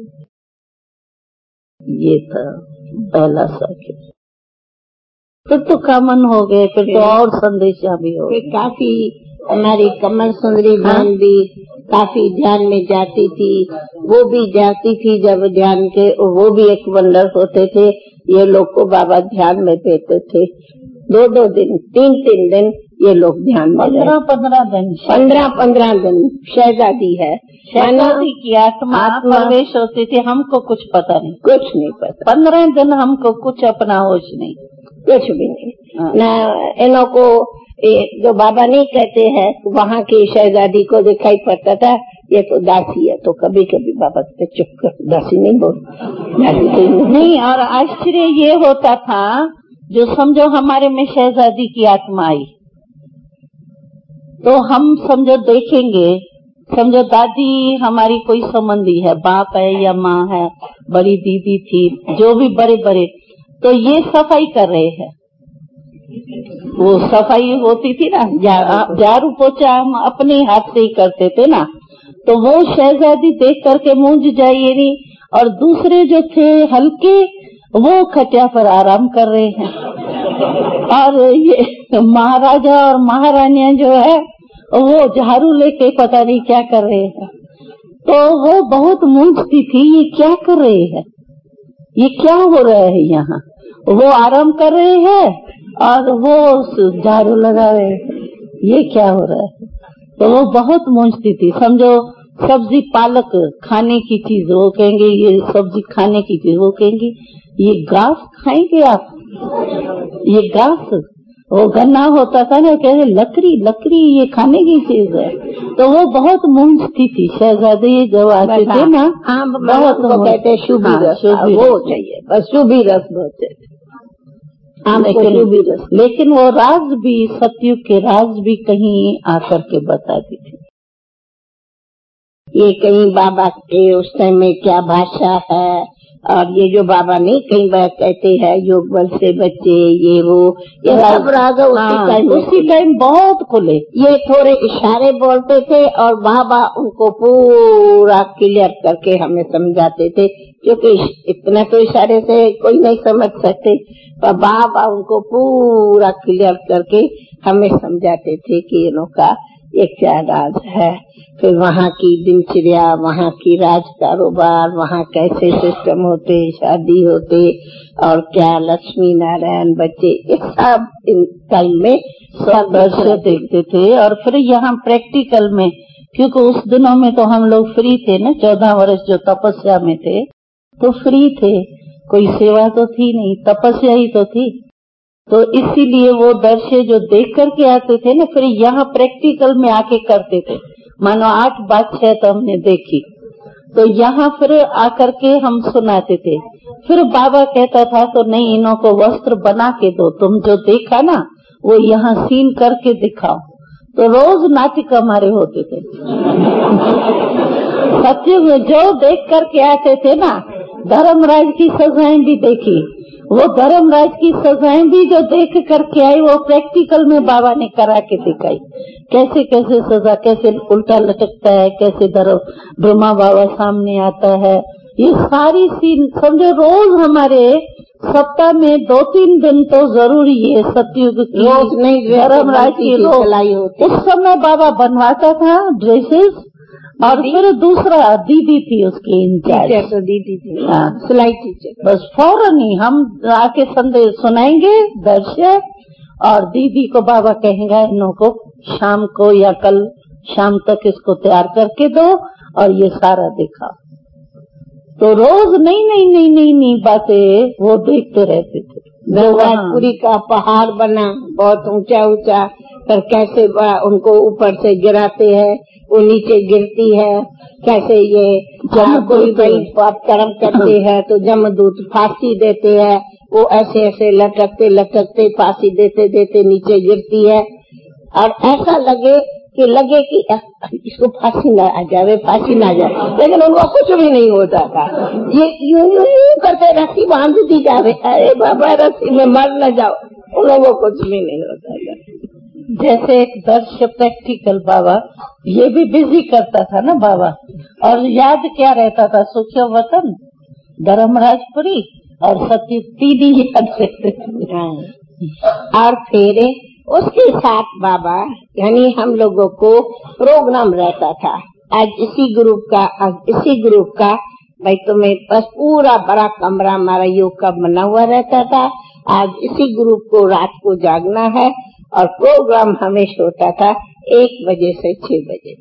ये था पहला साक्षात्कार। फिर तो कॉमन हो गए, फिर तो और संदेशा भी हो गए। काफी हमारी कमल सुंदरी बहन भी काफी ध्यान में जाती थी, वो भी जाती थी जब ध्यान के, वो भी एक वंडर होते थे। ये लोग को बाबा ध्यान में देते थे, 2-2 दिन 3-3 दिन ये लोग ध्यान में 15-15 दिन शहजादी है, शहजादी की आत्मा प्रवेश होती थी। हमको कुछ पता नहीं, कुछ नहीं पता। 15 दिन हमको कुछ अपना होश नहीं, कुछ भी नहीं। ना इन्हों को जो बाबा नहीं कहते हैं, वहाँ की शहजादी को दिखाई पड़ता था ये तो दासी है, तो कभी कभी बाबा से चुप कर, दासी नहीं बोल, दासी नहीं। और आश्चर्य ये होता था, जो समझो हमारे में शहजादी की आत्मा आई तो हम समझो देखेंगे, समझो दादी हमारी कोई संबंधी है, बाप है या माँ है, बड़ी दीदी थी, जो भी बड़े बड़े, तो ये सफाई कर रहे हैं। वो सफाई होती थी ना, झाड़ू पोछा हम अपने हाथ से ही करते थे ना, तो वो शहजादी देख करके मूंझ जाइए। और दूसरे जो थे हल्के, वो खटिया पर आराम कर रहे हैं। और ये महाराजा और महारानियां जो है वो झाड़ू लेके पता नहीं क्या कर रहे हैं। तो वो बहुत मूंझती थी, ये क्या कर रहे हैं, ये क्या हो रहा है यहाँ। वो आराम कर रहे हैं और वो झाड़ू लगा रहे हैं, ये क्या हो रहा है। तो वो बहुत मूंझती थी। समझो सब्जी पालक खाने की चीज, वो कहेंगे ये सब्जी खाने की चीज, वो कहेंगे ये घास खाएंगे आप, ये घास। वो गन्ना होता था ना, कह रहे लकड़ी ये खाने की चीज है। तो वो बहुत मूंझती थी शहजादी जब आते थे ना, बहुत कहते शुभी रस, वो चाहिए बस, शुभी रस बहुत चाहिए। लेकिन वो राज भी, सतयुग के राज भी कहीं आकर के बताती थी। ये कहीं बाबा के उस टाइम में क्या भाषा है, और ये जो बाबा नहीं कई बार कहते हैं योग बल से बच्चे, ये वो, ये सब राज उसी टाइम बहुत खुले। ये थोड़े इशारे बोलते थे और बाबा उनको पूरा क्लियर करके हमें समझाते थे, क्योंकि इतना तो इशारे से कोई नहीं समझ सकते, पर बाबा उनको पूरा क्लियर करके हमें समझाते थे कि इन लोग का ये क्या राज है। फिर वहाँ की दिनचर्या, वहाँ की राज कारोबार, वहाँ कैसे सिस्टम होते, शादी होते, और क्या लक्ष्मी नारायण बच्चे, ये सब इन टाइम में सब दृश्य देखते थे। और फिर यहाँ प्रैक्टिकल में क्योंकि उस दिनों में तो हम लोग फ्री थे ना, 14 वर्ष जो तपस्या में थे तो फ्री थे, कोई सेवा तो थी नहीं, तपस्या ही तो थी। तो इसीलिए वो दृश्य जो देख करके आते थे ना, फिर यहाँ प्रैक्टिकल में आके करते थे। मानो 8 बादशाह तो हमने देखी, तो यहाँ फिर आकर के हम सुनाते थे। फिर बाबा कहता था तो नहीं, इन्हों को वस्त्र बना के दो, तुम जो देखा ना वो यहाँ सीन करके दिखाओ। तो रोज नाटक हमारे होते थे। सच्चे में जो देख करके आते थे ना, धर्मराज की सजाएं भी देखी, वो धर्मराज की सजाएं भी जो देख करके आई वो प्रैक्टिकल में बाबा ने करा के दिखाई। कैसे कैसे सजा, कैसे उल्टा लटकता है, कैसे ब्रह्मा बाबा सामने आता है, ये सारी सीन समझो रोज हमारे सप्ताह में 2-3 दिन तो जरूरी है। सतयुग की रोज नहीं, धर्मराज की सिलाई होती, उस समय बाबा बनवाता था ड्रेसेस। और फिर दूसरा दीदी थी उसकी इंचार्ज, तो दीदी थी, हाँ सिलाई टीचर। बस फौरन ही हम आके संदेश सुनाएंगे दर्शक, और दीदी को बाबा कहेंगे इन्हों को शाम को या कल शाम तक इसको तैयार करके दो और ये सारा दिखाओ। तो रोज नई बातें वो देखते रहते थे। नवरात्रि का पहाड़ बना बहुत ऊंचा ऊंचा, पर कैसे उनको ऊपर से गिराते हैं, वो नीचे गिरती है, कैसे ये कोई भाई पाप कर्म करते हैं तो जमदूत फांसी देते हैं, वो ऐसे ऐसे लटकते लटकते फांसी देते देते नीचे गिरती है। और ऐसा लगे कि इसको फांसी ना आ जाए, फांसी ना जाए, लेकिन उनको कुछ भी नहीं होता था। ये यूं करते रस्सी बांध दी जावे, अरे बाबा रस्सी में मर न जाओ, उन लोगों को कुछ भी नहीं होता था। जैसे एक दर्श प्रैक्टिकल बाबा ये भी बिजी करता था ना बाबा, और याद क्या रहता था, सुखियो वतन, धर्मराजपुरी और सत्य तीन ही याद रहते थे। और फिर उसके साथ बाबा यानी हम लोगों को प्रोग्राम रहता था। आज इसी ग्रुप का भाई तुम्हें बस पूरा बड़ा कमरा हमारा योग का बना हुआ रहता था। आज इसी ग्रुप को रात को जागना है और प्रोग्राम हमेशा होता था 1 बजे से 6 बजे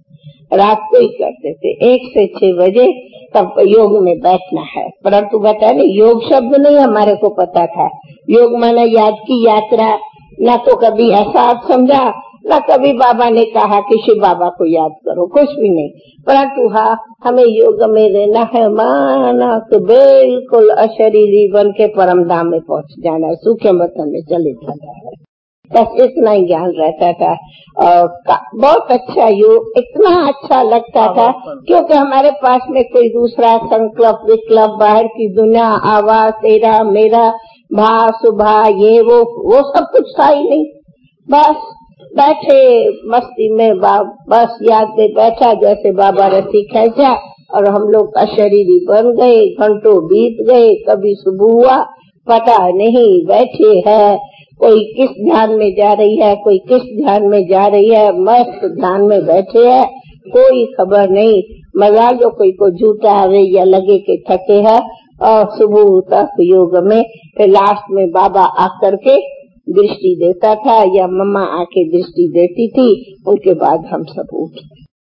रात को ही करते थे। 1 से 6 बजे तब योग में बैठना है। परंतु बताया नहीं, योग शब्द नहीं हमारे को पता था। योग माना याद की यात्रा, न तो कभी ऐसा आप समझा, न कभी बाबा ने कहा कि शिव बाबा को याद करो, कुछ भी नहीं। परंतु हाँ, हमें योग में रहना है, माना तो बिल्कुल अशरीरी बन के परम धाम में पहुंच जाना है, सूखे वतन में चले जाना है, बस इतना ही ज्ञान रहता था। और बहुत अच्छा योग, इतना अच्छा लगता था क्योंकि हमारे पास में कोई दूसरा संकल्प विकल्प, बाहर की दुनिया, आवाज, तेरा मेरा, भा सुभा, ये वो सब कुछ था ही नहीं। बस बैठे मस्ती में, बस याद में बैठा, जैसे बाबा रस्सी खींचा और हम लोग अशरीरी बन गए। घंटों बीत गए, कभी सुबह हुआ पता नहीं, बैठे है, कोई किस ध्यान में जा रही है, कोई किस ध्यान में जा रही है, मस्त ध्यान में बैठे है, कोई खबर नहीं। मजा जो कोई को झूठा आवे या लगे के थके है, और सुबह तक योग में। फिर लास्ट में बाबा आकर के दृष्टि देता था या मम्मा आके दृष्टि देती थी, उनके बाद हम सब उठते।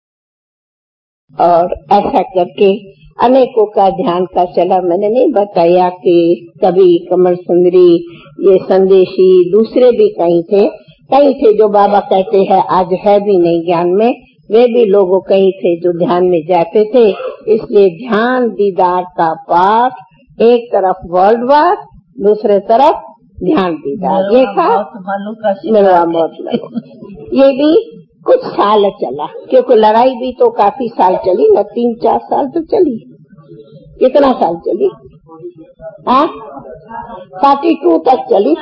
और ऐसा करके अनेकों का ध्यान का चला। मैंने नहीं बताया कि कभी कमल सुंदरी, ये संदेशी, दूसरे भी कई थे जो बाबा कहते हैं आज है भी नहीं ज्ञान में, वे भी लोगों कई थे जो ध्यान में जाते थे। इसलिए ध्यान दीदार का पाठ, एक तरफ वर्ल्ड वार, दूसरे तरफ ध्यान दीदार, ये था मेरा मतलब। ये भी कुछ साल चला, क्योंकि लड़ाई भी तो काफी साल चली न, 3-4 साल तो चली। कितना साल चली? 42 तक चली,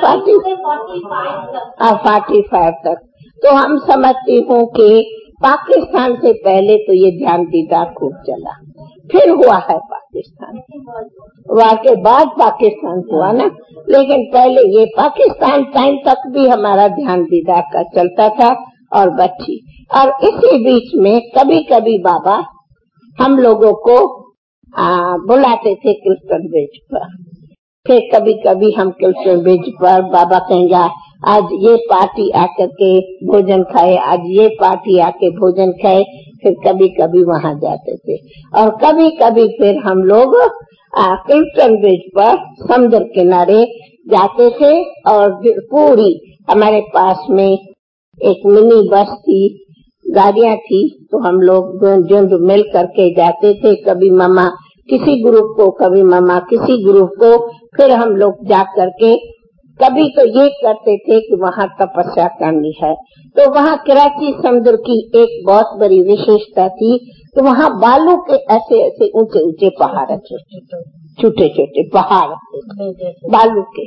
45 तक। तो हम समझती हूँ कि पाकिस्तान से पहले तो ये ध्यान दीदार खूब चला, फिर हुआ है पाकिस्तान, वहाँ के बाद पाकिस्तान हुआ ना, लेकिन पहले ये पाकिस्तान टाइम तक भी हमारा ध्यान दीदार का चलता था और बच्ची। और इसी बीच में कभी कभी बाबा हम लोगों को बुलाते थे कीर्तन ब्रिज पर। फिर कभी कभी हम कीर्तन ब्रिज पर बाबा कहेंगे आज ये पार्टी आकर के भोजन खाए, आज ये पार्टी आके भोजन खाए। फिर कभी कभी वहाँ जाते थे और कभी कभी फिर हम लोग किल्टन ब्रिज पर समुद्र किनारे जाते थे और पूरी हमारे पास में एक मिनी बस थी, गाड़ियां थी, तो हम लोग झुंड मिल करके जाते थे। कभी मामा किसी ग्रुप को, कभी मामा किसी ग्रुप को, फिर हम लोग जा करके कभी तो ये करते थे कि वहाँ तपस्या करनी है। तो वहाँ कराची समुद्र की एक बहुत बड़ी विशेषता थी कि वहाँ बालू के ऐसे ऐसे ऊंचे ऊंचे पहाड़ थे, छोटे छोटे पहाड़ बालू के।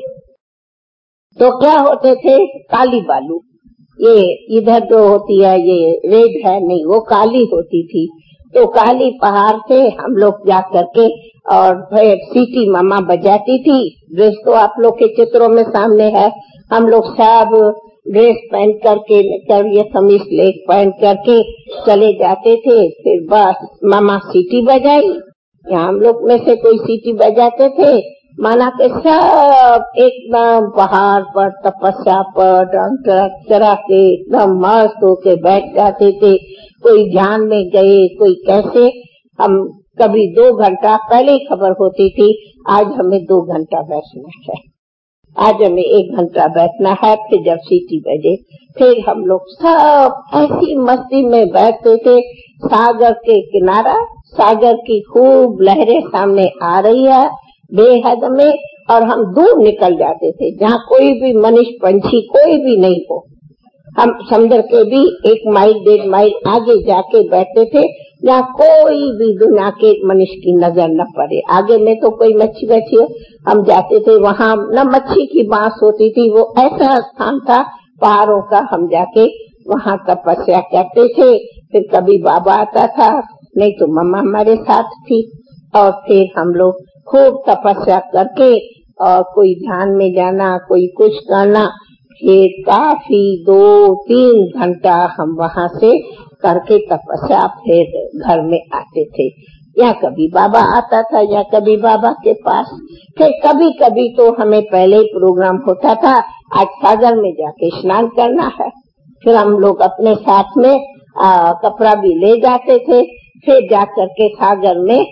तो क्या होते थे, काली बालू, ये इधर जो होती है ये रेड है नहीं, वो काली होती थी। तो काली पहाड़ थे, हम लोग जा करके और फिर सीटी मामा बजाती थी। ड्रेस तो आप लोग के चित्रों में सामने है, हम लोग सब ड्रेस पहन करके ये कमीज लेग पहन करके चले जाते थे। फिर बस मामा सीटी बजाई, या हम लोग में से कोई सीटी बजाते थे, माना के सब एकदम पहाड़ पर तपस्या पर चढ़ा के एकदम मस्त होके बैठ जाते थे। कोई ध्यान में गए, कोई कैसे। हम कभी 2 घंटा पहले ही खबर होती थी, आज हमें 2 घंटा बैठना है, आज हमें 1 घंटा बैठना है। फिर जब सीटी बजे फिर हम लोग सब ऐसी मस्ती में बैठते थे। सागर के किनारा, सागर की खूब लहरें सामने आ रही है बेहद में, और हम दूर निकल जाते थे जहाँ कोई भी मनुष्य पंछी कोई भी नहीं हो। हम समुद्र के भी 1 माइल 1.5 माइल आगे जाके बैठते थे जहाँ कोई भी दुनिया के मनुष्य की नजर न पड़े। आगे में तो कोई मच्छी बैठी हो, हम जाते थे वहाँ न मच्छी की बांस होती थी, वो ऐसा स्थान था पहाड़ों का। हम जाके वहाँ तपस्या करते थे। फिर कभी बाबा आता था, नहीं तो मम्मा हमारे साथ थी, और फिर हम लोग खूब तपस्या करके, और कोई ध्यान में जाना, कोई कुछ करना, फिर काफी 2-3 घंटा हम वहाँ से करके तपस्या फिर घर में आते थे। या कभी बाबा आता था या कभी बाबा के पास। फिर कभी कभी तो हमें पहले ही प्रोग्राम होता था, आज सागर में जाके स्नान करना है। फिर हम लोग अपने साथ में कपड़ा भी ले जाते थे। फिर जाकर के सागर में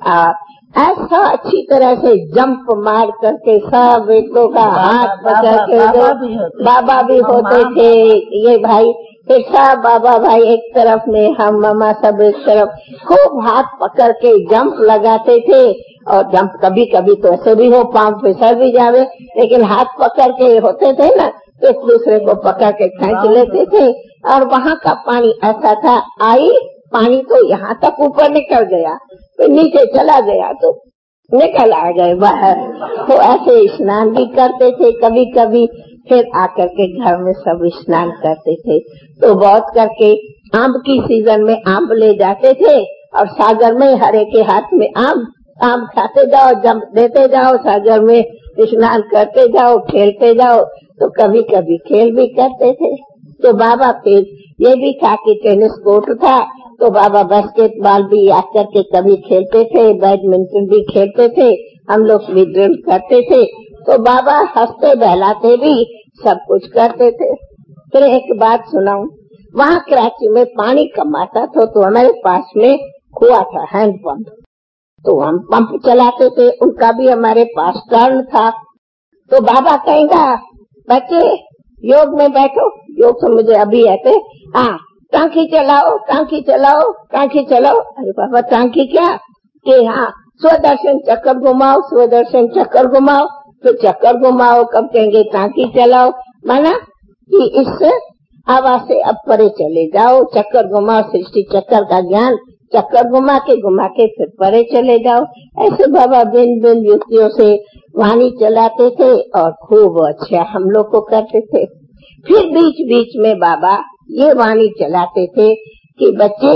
ऐसा अच्छी तरह से जंप मार करके सब एक दो का हाथ पकड़ के, बाबा भी होते थे ये भाई, फिर सब बाबा भाई एक तरफ में, हम मामा सब एक तरफ, खूब हाथ पकड़ के जंप लगाते थे। और जंप कभी कभी तो ऐसे भी हो पांव फिसल भी जावे, लेकिन हाथ पकड़ के होते थे ना, तो एक दूसरे को पकड़ के खींच लेते थे। और वहाँ का पानी ऐसा था, आई पानी तो यहाँ तक ऊपर निकल गया, तो नीचे चला गया तो निकल आ गए बाहर। तो ऐसे स्नान भी करते थे कभी कभी। फिर आकर के घर में सब स्नान करते थे। तो बहुत करके आम की सीजन में आम ले जाते थे, और सागर में हर एक के हाथ में आम खाते जाओ, जंप देते जाओ, सागर में स्नान करते जाओ, खेलते जाओ। तो कभी कभी खेल भी करते थे। तो बाबा फिर ये भी था कि टेनिस कोर्ट था, तो बाबा बास्केटबॉल भी आकर के कभी खेलते थे, बैडमिंटन भी खेलते थे, हम लोग भी ड्रिल करते थे। तो बाबा हंसते बहलाते भी सब कुछ करते थे। फिर एक बात सुनाऊं, वहाँ कराची में पानी कम आता था, तो हमारे पास में कुआं था, हैंड पंप, तो हम पंप चलाते थे, उनका भी हमारे पास टर्न था। तो बाबा कहेगा, बच्चे योग में बैठो, योग तो मुझे अभी आते, हाँ टांकी चलाओ, टांकी चलाओ, टांकी चलाओ। अरे बाबा टांकी क्या, कि हाँ स्वदर्शन चक्कर घुमाओ, स्वदर्शन चक्कर घुमाओ। तो चक्कर घुमाओ, कब कहेंगे टांकी चलाओ, माना कि इस हवा से अब परे चले जाओ, चक्कर घुमाओ, सृष्टि चक्कर का ज्ञान, चक्कर घुमा के फिर परे चले जाओ। ऐसे बाबा भिन्न भिन्न युक्तियों से वाणी चलाते थे और खूब अच्छा हम लोग को करते थे। फिर बीच बीच में बाबा ये वाणी चलाते थे कि बच्चे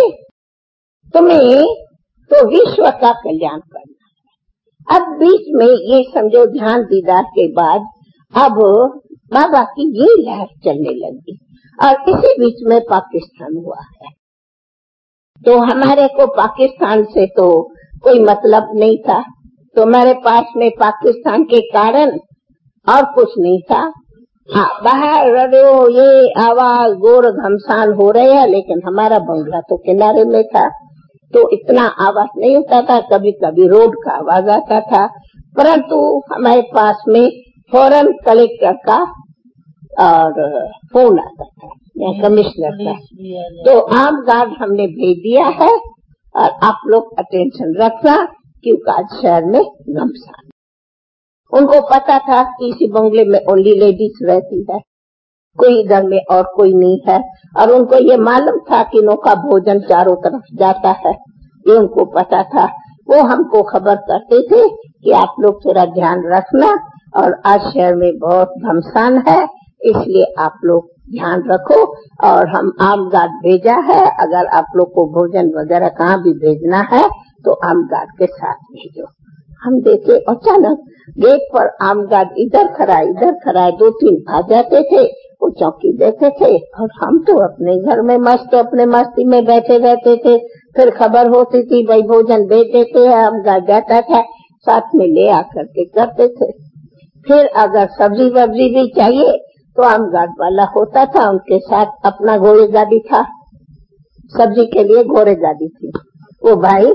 तुम्हें तो विश्व का कल्याण करना है। अब बीच में ये समझो ध्यान दीदार के बाद अब बाबा की ये लहर चलने लगी, और इसी बीच में पाकिस्तान हुआ है। तो हमारे को पाकिस्तान से तो कोई मतलब नहीं था, तो हमारे पास में पाकिस्तान के कारण और कुछ नहीं था बाहर रेडियो ये आवाज गोर घमसान हो रहे हैं, लेकिन हमारा बंगला तो किनारे में था, तो इतना आवाज नहीं होता था। कभी कभी रोड का आवाज आता था, परंतु हमारे पास में फौरन कलेक्टर का और फोन आता था या कमिश्नर का। तो आर्म गार्ड हमने भेज दिया है और आप लोग अटेंशन रखना, क्योंकि आज शहर में घमसान। उनको पता था कि इसी बंगले में ओनली लेडीज रहती है, कोई इधर में और कोई नहीं है, और उनको ये मालूम था कि इनका भोजन चारों तरफ जाता है, ये उनको पता था। वो हमको खबर करते थे कि आप लोग थोड़ा ध्यान रखना, और आज शहर में बहुत घमसान है, इसलिए आप लोग ध्यान रखो। और हम आर्म गार्ड भेजा है, अगर आप लोग को भोजन वगैरह कहाँ भी भेजना है तो आर्म गार्ड के साथ भेजो। हम देखे अचानक गेट पर आर्म गार्ड इधर खड़ा 2-3 आ जाते थे, वो चौकी देते थे, और हम तो अपने घर में मस्त अपने मस्ती में बैठे रहते थे। फिर खबर होती थी भाई भोजन भेज देते हैं, आर्म गार्ड जाता था, साथ में ले आकर के करते थे। फिर अगर सब्जी वब्जी भी चाहिए तो आर्म गार्ड वाला होता था, उनके साथ अपना घोड़े गाड़ी था, सब्जी के लिए घोड़े गाड़ी थी। वो भाई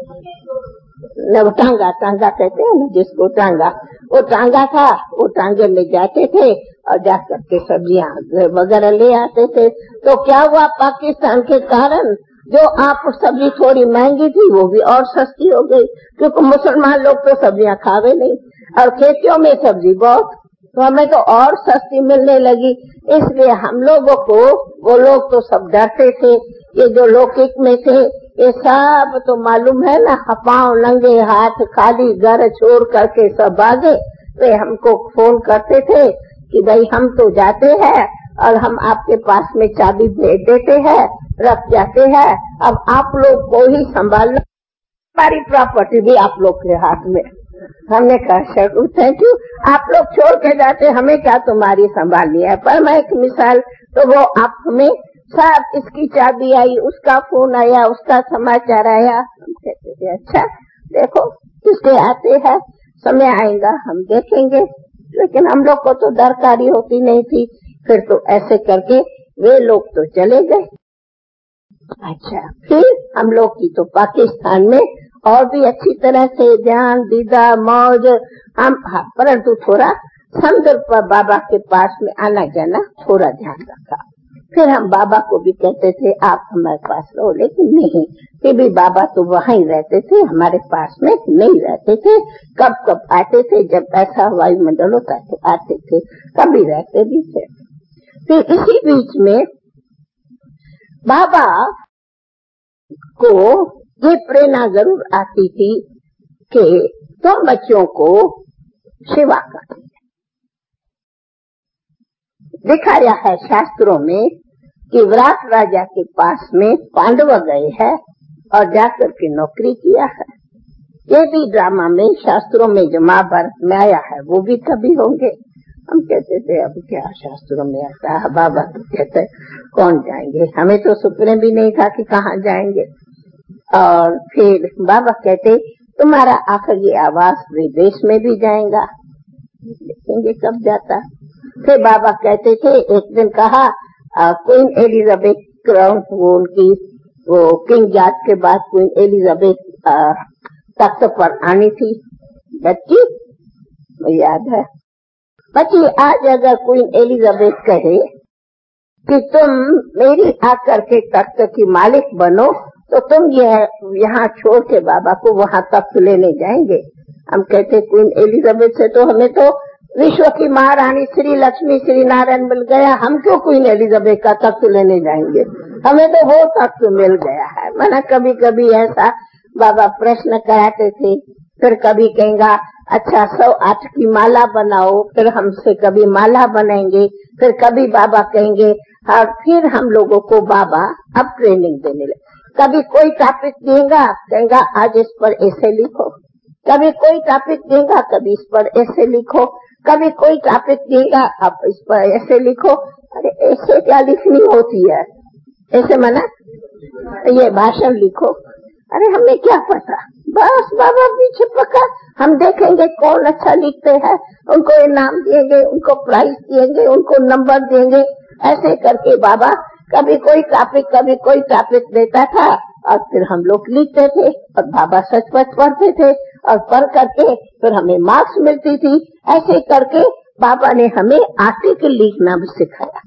टांगा कहते हैं ना जिसको, वो टांगा था, वो टांगे में जाते थे और जाकर के सब्जियां वगैरह ले आते थे। तो क्या हुआ, पाकिस्तान के कारण जो आप सब्जी थोड़ी महंगी थी वो भी और सस्ती हो गई, क्योंकि मुसलमान लोग तो सब्जियां खावे नहीं, और खेतियों में सब्जी बहुत, तो हमें तो और सस्ती मिलने लगी। इसलिए हम लोगों को वो लोग तो सब डरते थे, ये जो लौकिक में थे ये सब तो मालूम है ना, पांव नंगे हाथ खाली घर छोड़ करके सब भागे। वे हमको फोन करते थे कि भाई हम तो जाते हैं और हम आपके पास में चाबी भेज देते हैं, रख जाते हैं, अब आप लोग को ही संभालना, हमारी प्रॉपर्टी भी आप लोग के हाथ में। हमने कहा सर थैंक यू, आप लोग छोड़ के जाते, हमें क्या तुम्हारी संभालनी है। पर मैं एक मिसाल, तो वो आप हमें सब, इसकी चाबी आई, उसका फोन आया, उसका समाचार आया, हम कहते थे अच्छा देखो किसके आते हैं, समय आएगा हम देखेंगे, लेकिन हम लोग को तो दरकारी होती नहीं थी। फिर तो ऐसे करके वे लोग तो चले गए। अच्छा, फिर हम लोग की तो पाकिस्तान में और भी अच्छी तरह से ध्यान दीदा मौज हम, परंतु थोड़ा समुद्र पर बाबा के पास में आना जाना थोड़ा ध्यान रखा। फिर हम बाबा को भी कहते थे आप हमारे पास रहो, लेकिन नहीं, फिर भी बाबा तो वहीं रहते थे, हमारे पास में नहीं रहते थे। कब कब आते थे, जब ऐसा वायुमंडल होता तो आते थे, कभी रहते भी थे। फिर इसी बीच में बाबा को ये प्रेरणा जरूर आती थी कि तुम बच्चों को सेवा करनी है। दिखाया है शास्त्रों में कि विराट राजा के पास में पांडव गए हैं और जाकर के नौकरी किया है। ये भी ड्रामा में शास्त्रों में जो महाभारत में आया है वो भी कभी होंगे। हम कहते थे अब क्या शास्त्रों में आता है, बाबा तो कहते कौन जाएंगे, हमें तो सपने भी नहीं था कि कहाँ जाएंगे। और फिर बाबा कहते तुम्हारा आखिरी आवास विदेश में भी जाएगा, देखेंगे कब जाता। फिर बाबा कहते थे, एक दिन कहा क्वीन एलिजाबेथ क्राउन, वो उनकी वो किंग जाट के बाद क्वीन एलिजाबेथ तख्त पर आनी थी, बच्ची याद है बच्ची। आज अगर क्वीन एलिजाबेथ कहे कि तुम मेरी आकर के तख्त की मालिक बनो, तो तुम यहाँ छोड़ के बाबा को वहाँ तख्त लेने जाएंगे। हम कहते क्वीन एलिजाबेथ से तो हमें तो विश्व की महारानी श्री लक्ष्मी श्री नारायण मिल गया, हम क्यों क्वीन एलिजाबेथ का तख्त लेने जाएंगे, हमें तो वो तख्त मिल गया है। माना कभी कभी ऐसा बाबा प्रश्न कराते थे। फिर कभी कहेगा अच्छा 108 की माला बनाओ, फिर हमसे कभी माला बनाएंगे। फिर कभी बाबा कहेंगे, और फिर हम लोगों को बाबा अब ट्रेनिंग देने लगे। कभी कोई टॉपिक देगा, कहेगा आज इस पर ऐसे लिखो, कभी कोई टॉपिक देगा, कभी इस पर ऐसे लिखो, कभी कोई टॉपिक देगा आप इस पर ऐसे लिखो। अरे ऐसे क्या लिखनी होती है, ऐसे मना ये भाषण लिखो। अरे हमें क्या पता, बस बाबा पीछे पका, हम देखेंगे कौन अच्छा लिखते हैं, उनको इनाम देंगे, उनको प्राइज देंगे, उनको नंबर देंगे। ऐसे करके बाबा कभी कोई टॉपिक देता था और फिर हम लोग लिखते थे और बाबा सच पढ़ते थे और पढ़ करके फिर हमें मार्क्स मिलती थी। ऐसे करके बाबा ने हमें आर्टिकल लिखना भी सिखाया।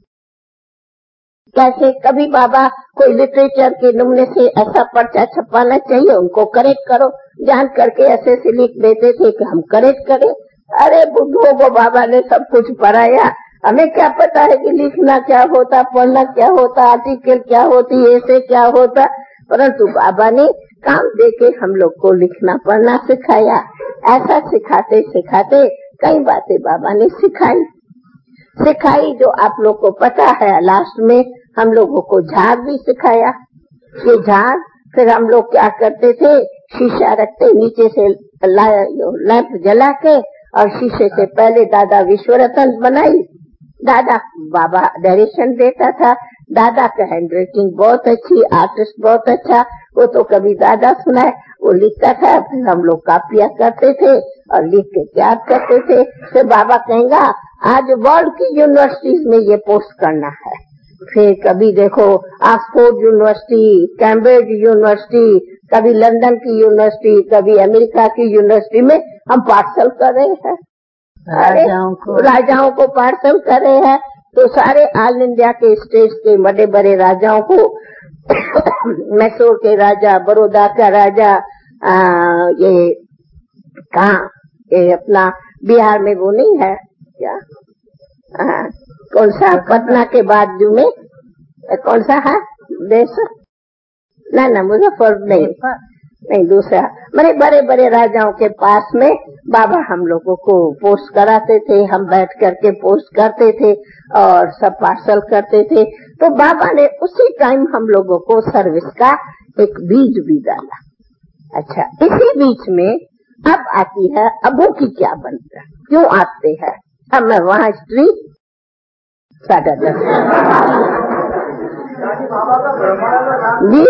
कैसे कभी बाबा कोई लिटरेचर के नमूने से ऐसा पर्चा छपाना चाहिए, उनको करेक्ट करो, जान करके ऐसे से लिख देते थे कि हम करेक्ट करें। अरे बुद्धों को बाबा ने सब कुछ पढ़ाया, हमें क्या पता है कि लिखना क्या होता, पढ़ना क्या होता, आर्टिकल क्या होती, ऐसे क्या होता। परंतु बाबा ने काम देके हम लोग को लिखना पढ़ना सिखाया। ऐसा सिखाते सिखाते कई बातें बाबा ने सिखाई जो आप लोग को पता है। लास्ट में हम लोगों को झाग भी सिखाया। ये झाग फिर हम लोग क्या करते थे, शीशा रखते, नीचे से लैंप जला के और शीशे से पहले दादा विश्वरतन बनाई। दादा बाबा डायरेक्शन देता था। दादा का हैंड राइटिंग बहुत अच्छी, आर्टिस्ट बहुत अच्छा, वो तो कभी दादा सुनाए वो लिखता था। फिर हम लोग कापियां करते थे और लिख के तैयार करते थे। फिर बाबा कहेगा आज वर्ल्ड की यूनिवर्सिटीज में ये पोस्ट करना है। फिर कभी देखो ऑक्सफोर्ड यूनिवर्सिटी, कैम्ब्रिज यूनिवर्सिटी, कभी लंदन की यूनिवर्सिटी, कभी अमेरिका की यूनिवर्सिटी में हम पार्सल कर रहे हैं, राजाओं को पार्सल कर रहे हैं। तो सारे ऑल इंडिया के स्टेट्स के बड़े बड़े राजाओं को मैसूर के राजा, बड़ौदा का राजा, ये कहाँ ये अपना बिहार में वो नहीं है क्या, कौन सा पटना के बाजू में कौन सा है देश, ना मुजफ्फरपुर नहीं दूसरा, मेरे बड़े बड़े राजाओं के पास में बाबा हम लोगों को पोस्ट कराते थे। हम बैठ करके पोस्ट करते थे और सब पार्सल करते थे। तो बाबा ने उसी टाइम हम लोगों को सर्विस का एक बीज भी डाला। अच्छा, इसी बीच में अब आती है अबू की क्या बनता, क्यों आते हैं। अब मैं वहाँ हिस्ट्री 10:30 जी।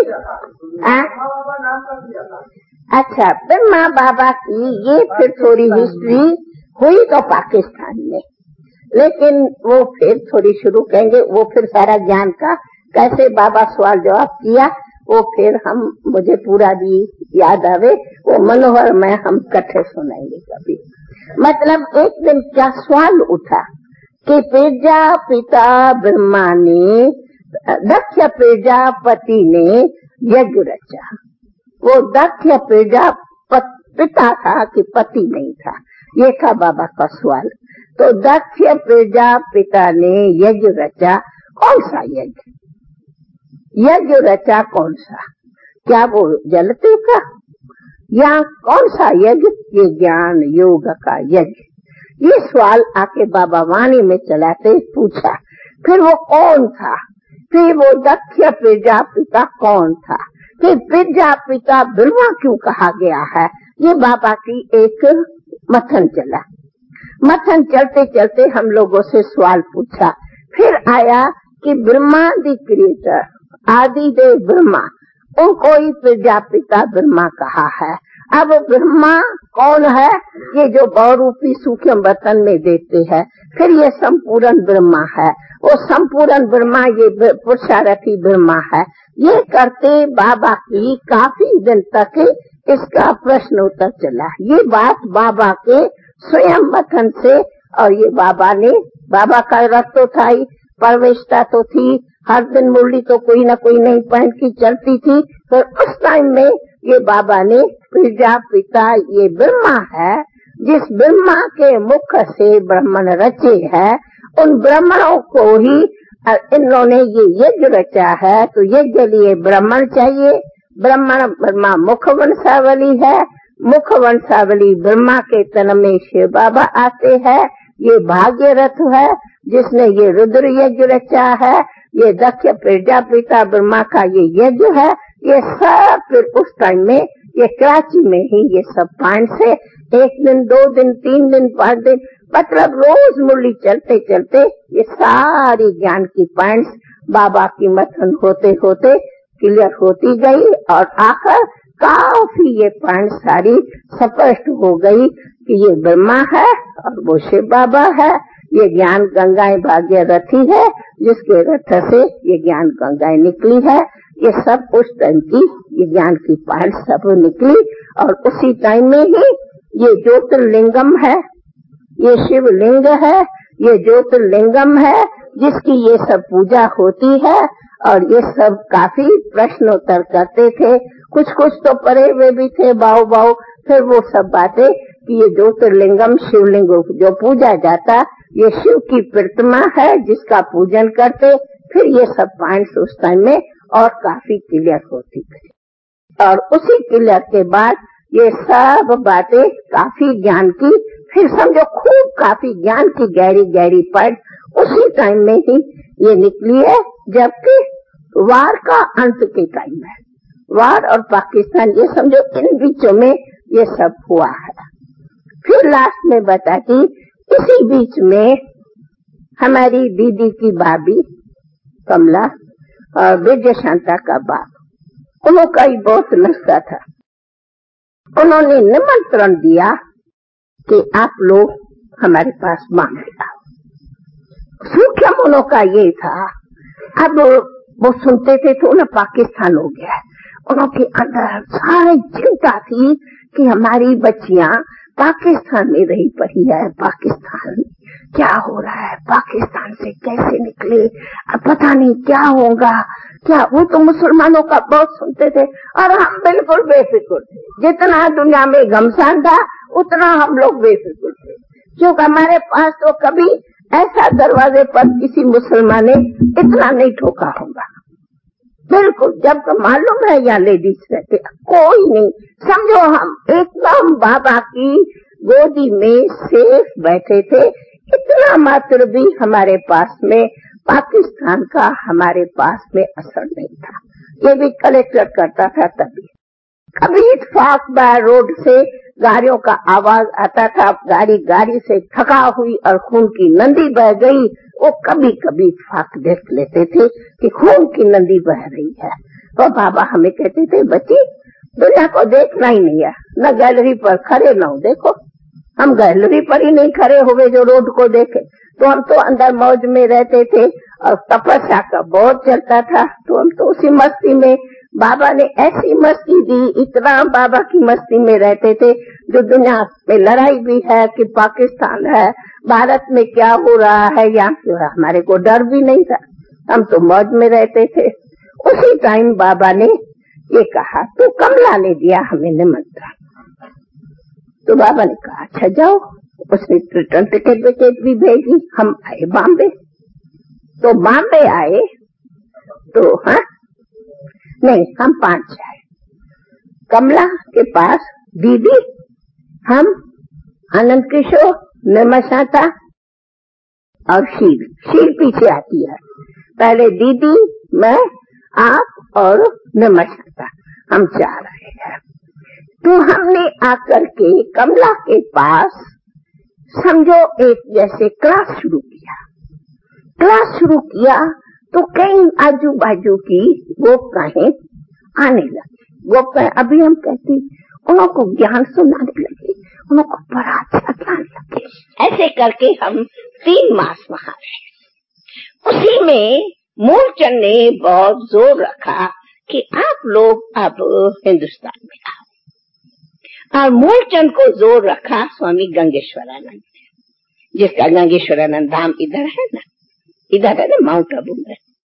अच्छा, ब्रह्मा बाबा की ये फिर थोड़ी हिस्ट्री हुई तो पाकिस्तान में, लेकिन वो फिर थोड़ी शुरू करेंगे। वो फिर सारा ज्ञान का कैसे बाबा सवाल जवाब किया वो फिर मुझे पूरा भी याद आवे, वो मनोहर में हम इकट्ठे सुनाएंगे कभी। मतलब एक दिन क्या सवाल उठा कि प्रजापिता ब्रह्मा ने, दक्ष प्रजापति ने यज्ञ रचा। वो दक्ष पिता था कि पति नहीं था, ये था बाबा का सवाल। तो दक्ष प्रजापिता ने यज्ञ रचा, कौन सा यज्ञ रचा, कौन सा, क्या वो जलते का या कौन सा यज्ञ, ये ज्ञान योग का यज्ञ। ये सवाल आके बाबा वाणी में चलाते पूछा। फिर वो कौन था, फिर वो दक्ष प्रजापिता कौन था, फिर प्रजापिता ब्रह्मा क्यों कहा गया है, ये बाबा की एक मथन चला। मथन चलते चलते हम लोगों से सवाल पूछा। फिर आया कि ब्रह्मा दी क्रिएटर, आदि देव ब्रह्मा, उनको ही प्रजापिता ब्रह्मा कहा है। अब ब्रह्मा कौन है, ये जो बहुरूपी सूक्ष्म बर्तन में देते हैं। फिर ये संपूर्ण ब्रह्मा है, वो संपूर्ण ब्रह्मा ये पुरुषार्थी ब्रह्मा है। ये करते बाबा की काफी दिन तक इसका प्रश्न उत्तर चला। ये बात बाबा के स्वयं मथन से, और ये बाबा का रथ तो था ही, परवेशता तो थी, हर दिन मुरली तो कोई ना कोई नई पहन की चलती थी। तो उस टाइम में ये बाबा ने प्रजापिता ये ब्रह्मा है, जिस ब्रह्मा के मुख से ब्राह्मण रचे है, उन ब्राह्मणों को ही इन्होंने ये यज्ञ रचा है। तो यज्ञ लिए ब्राह्मण चाहिए। ब्राह्मण ब्रह्मा मुख वंशावली है, मुख वंशावली ब्रह्मा के तन में शिव बाबा आते हैं। ये भाग्यरथ है जिसने ये रुद्र यज्ञ रचा है। ये दक्ष प्रजापिता ब्रह्मा का ये यज्ञ है। ये सब फिर उस टाइम में ये कराची में ही ये सब पान से 1 दिन 2 दिन 3 दिन 5 दिन, मतलब रोज मुरली चलते चलते ये सारी ज्ञान की पॉइंट्स बाबा की मथन होते होते क्लियर होती गई और आखिर काफी ये पॉइंट सारी स्पष्ट हो गई कि ये ब्रह्मा है और वो शिव बाबा है। ये ज्ञान गंगाएं भाग्यरथी है, जिसके रथ से ये ज्ञान गंगाएं निकली है। ये सब उस टाइम की ये ज्ञान की पॉइंट सब निकली और उसी टाइम में ही ये ज्योतिर्लिंगम है, ये शिवलिंग है, ये ज्योतिर्लिंगम है, जिसकी ये सब पूजा होती है। और ये सब काफी प्रश्नोत्तर करते थे, कुछ तो पढ़े हुए भी थे बाऊ। फिर वो सब बातें कि ये ज्योतिर्लिंगम शिवलिंग जो पूजा जाता, ये शिव की प्रतिमा है जिसका पूजन करते। फिर ये सब पॉइंट्स उस टाइम में और काफी क्लियर होती थी। और उसी क्लियर के बाद ये सब बातें काफी ज्ञान की, फिर समझो खूब काफी ज्ञान की गहरी पॉइंट उसी टाइम में ही ये निकली है, जबकि वार का अंत के टाइम है। वार और पाकिस्तान ये समझो इन बीचों में ये सब हुआ है। फिर लास्ट में बता कि इसी बीच में हमारी दीदी की भाभी कमला और विजय शांता का बाप, उनका ही बहुत नशा था। उन्होंने निमंत्रण दिया कि आप लोग हमारे पास मांगे आओ। सूख्य मनों का ये था, अब वो सुनते थे तो उन्हें पाकिस्तान हो गया। उनके अंदर सारी चिंता थी कि हमारी बच्चियां पाकिस्तान में रही पड़ी है, पाकिस्तान क्या हो रहा है, पाकिस्तान से कैसे निकले, अब पता नहीं क्या होगा क्या। वो तो मुसलमानों का बहुत सुनते थे और हम बिल्कुल बेफिक्र थे। जितना दुनिया में घमसान था उतना हम लोग बेफिक्र थे, क्योंकि हमारे पास तो कभी ऐसा दरवाजे पर किसी मुसलमान ने इतना नहीं ठोका होगा। बिल्कुल, जब मालूम है यहाँ लेडीज रहते कोई नहीं, समझो हम एकदम बाबा की गोदी में सेफ बैठे थे। इतना मात्र भी हमारे पास में पाकिस्तान का हमारे पास में असर नहीं था। ये भी कलेक्टर करता था तभी। कभी इत्तेफाक बाय रोड से गाड़ियों का आवाज आता था, गाड़ी से थका हुई और खून की नदी बह गई। वो कभी कभी इत्तेफाक देख लेते थे कि खून की नदी बह रही है। तो बाबा हमें कहते थे, बच्ची दुनिया को देखना ही नहीं है, न गैलरी पर खड़े न हो। देखो हम गैलरी पर ही नहीं खड़े हुए जो रोड को देखे, तो हम तो अंदर मौज में रहते थे और तपस्या का बहुत चलता था। तो हम तो उसी मस्ती में, बाबा ने ऐसी मस्ती दी, इतना बाबा की मस्ती में रहते थे। जो दुनिया में लड़ाई भी है कि पाकिस्तान है, भारत में क्या हो रहा है, यहाँ क्यों है, हमारे को डर भी नहीं था। हम तो मौज में रहते थे। उसी टाइम बाबा ने ये कहा, तो कमला ने दिया हमें निमंत्रण। तो बाबा ने कहा अच्छा जाओ। उसने रिटर्न टिकट भी भेजी। हम आए बॉम्बे। तो बॉम्बे आए तो नहीं, हम 5 आए। कमला के पास दीदी, हम, आनंद किशोर, निर्मशाता और शील पीछे आती है। पहले दीदी, मैं, आप और निर्मशाता, हम 4 आए हैं। तो हमने आकर के कमला के पास समझो एक जैसे क्लास शुरू किया। तो कई आजू बाजू की गोपिकाएं आने लगी। गोपिकाएं अभी हम कहती, उनको ज्ञान सुनाने लगी, उनको बड़ा अच्छा ज्ञान लगे। ऐसे करके हम 3 मास वहां रहे। उसी में मूलचंद ने बहुत जोर रखा कि आप लोग अब हिंदुस्तान में आओ। और मूलचंद को जोर रखा स्वामी गंगेश्वरानंद, जिसका गंगेश्वरानंद धाम इधर है ना, माउंट आबू में।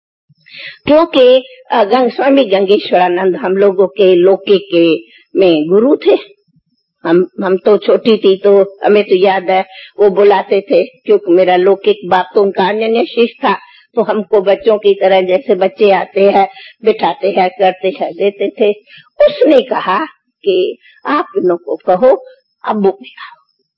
क्योंकि स्वामी गंगेश्वरानंद हम लोगों के लौकिक के में गुरु थे। हम तो छोटी थी तो हमें तो याद है वो बुलाते थे, क्योंकि मेरा लौकिक बाप तो उनका अन्य शिष्य था। तो हमको बच्चों की तरह जैसे बच्चे आते हैं, बिठाते हैं, करते हैं, देते थे। उसने कहा कि आप इन को कहो अबू में आओ।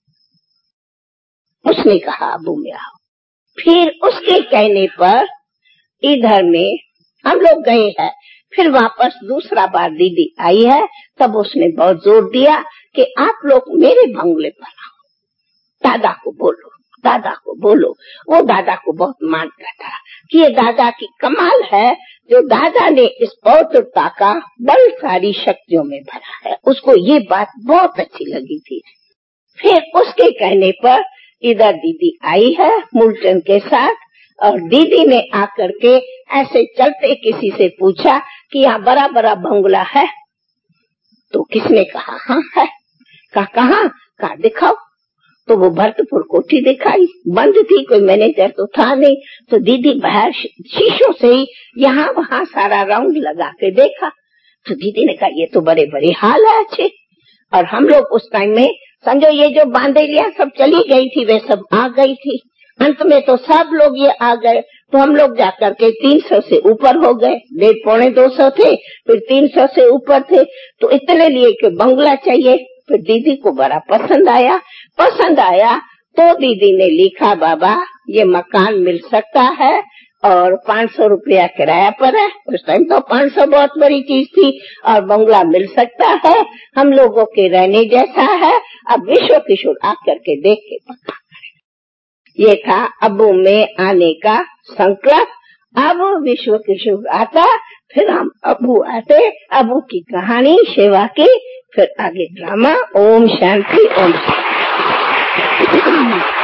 उसने कहा अबू में आओ। फिर उसके कहने पर इधर में हम लोग गए हैं। फिर वापस दूसरा बार दीदी आई है, तब उसने बहुत जोर दिया कि आप लोग मेरे बंगले पर आओ, दादा को बोलो, दादा को बोलो। वो दादा को बहुत मानता था कि ये दादा की कमाल है जो दादा ने इस पौत्रता का बल सारी शक्तियों में भरा है, उसको ये बात बहुत अच्छी लगी थी। फिर उसके कहने पर इधर दीदी आई है मूलचंद के साथ, और दीदी ने आकर के ऐसे चलते किसी से पूछा कि यहाँ बड़ा बड़ा बंगला है। तो किसने कहा हाँ है। कहा दिखाओ। तो वो भरतपुर कोठी दिखाई, बंद थी, कोई मैनेजर तो था नहीं। तो दीदी बाहर शीशों से ही यहाँ वहाँ सारा राउंड लगा के देखा। तो दीदी ने कहा ये तो बड़े बड़े हाल है अच्छे। और हम लोग उस टाइम में समझो ये जो बांदेलियां सब चली गई थी वे सब आ गई थी, अंत में तो सब लोग ये आ गए। तो हम लोग जाकर के 300 से ऊपर हो गए, 150-200 थे, फिर 300 से ऊपर थे। तो इतने लिए कि बंगला चाहिए। फिर दीदी को बड़ा पसंद आया तो दीदी ने लिखा बाबा ये मकान मिल सकता है और 500 रुपया किराया पर है। उस टाइम तो 500 बहुत बड़ी चीज थी। और बंगला मिल सकता है, हम लोगों के रहने जैसा है। अब विश्व किशोर आकर के देख के पक्का करे। ये था अबू में आने का संकल्प। अब विश्व किशोर आता, फिर हम अबू आते, अबू की कहानी सेवा की, फिर आगे ड्रामा। ओम शांति, ओम शांति।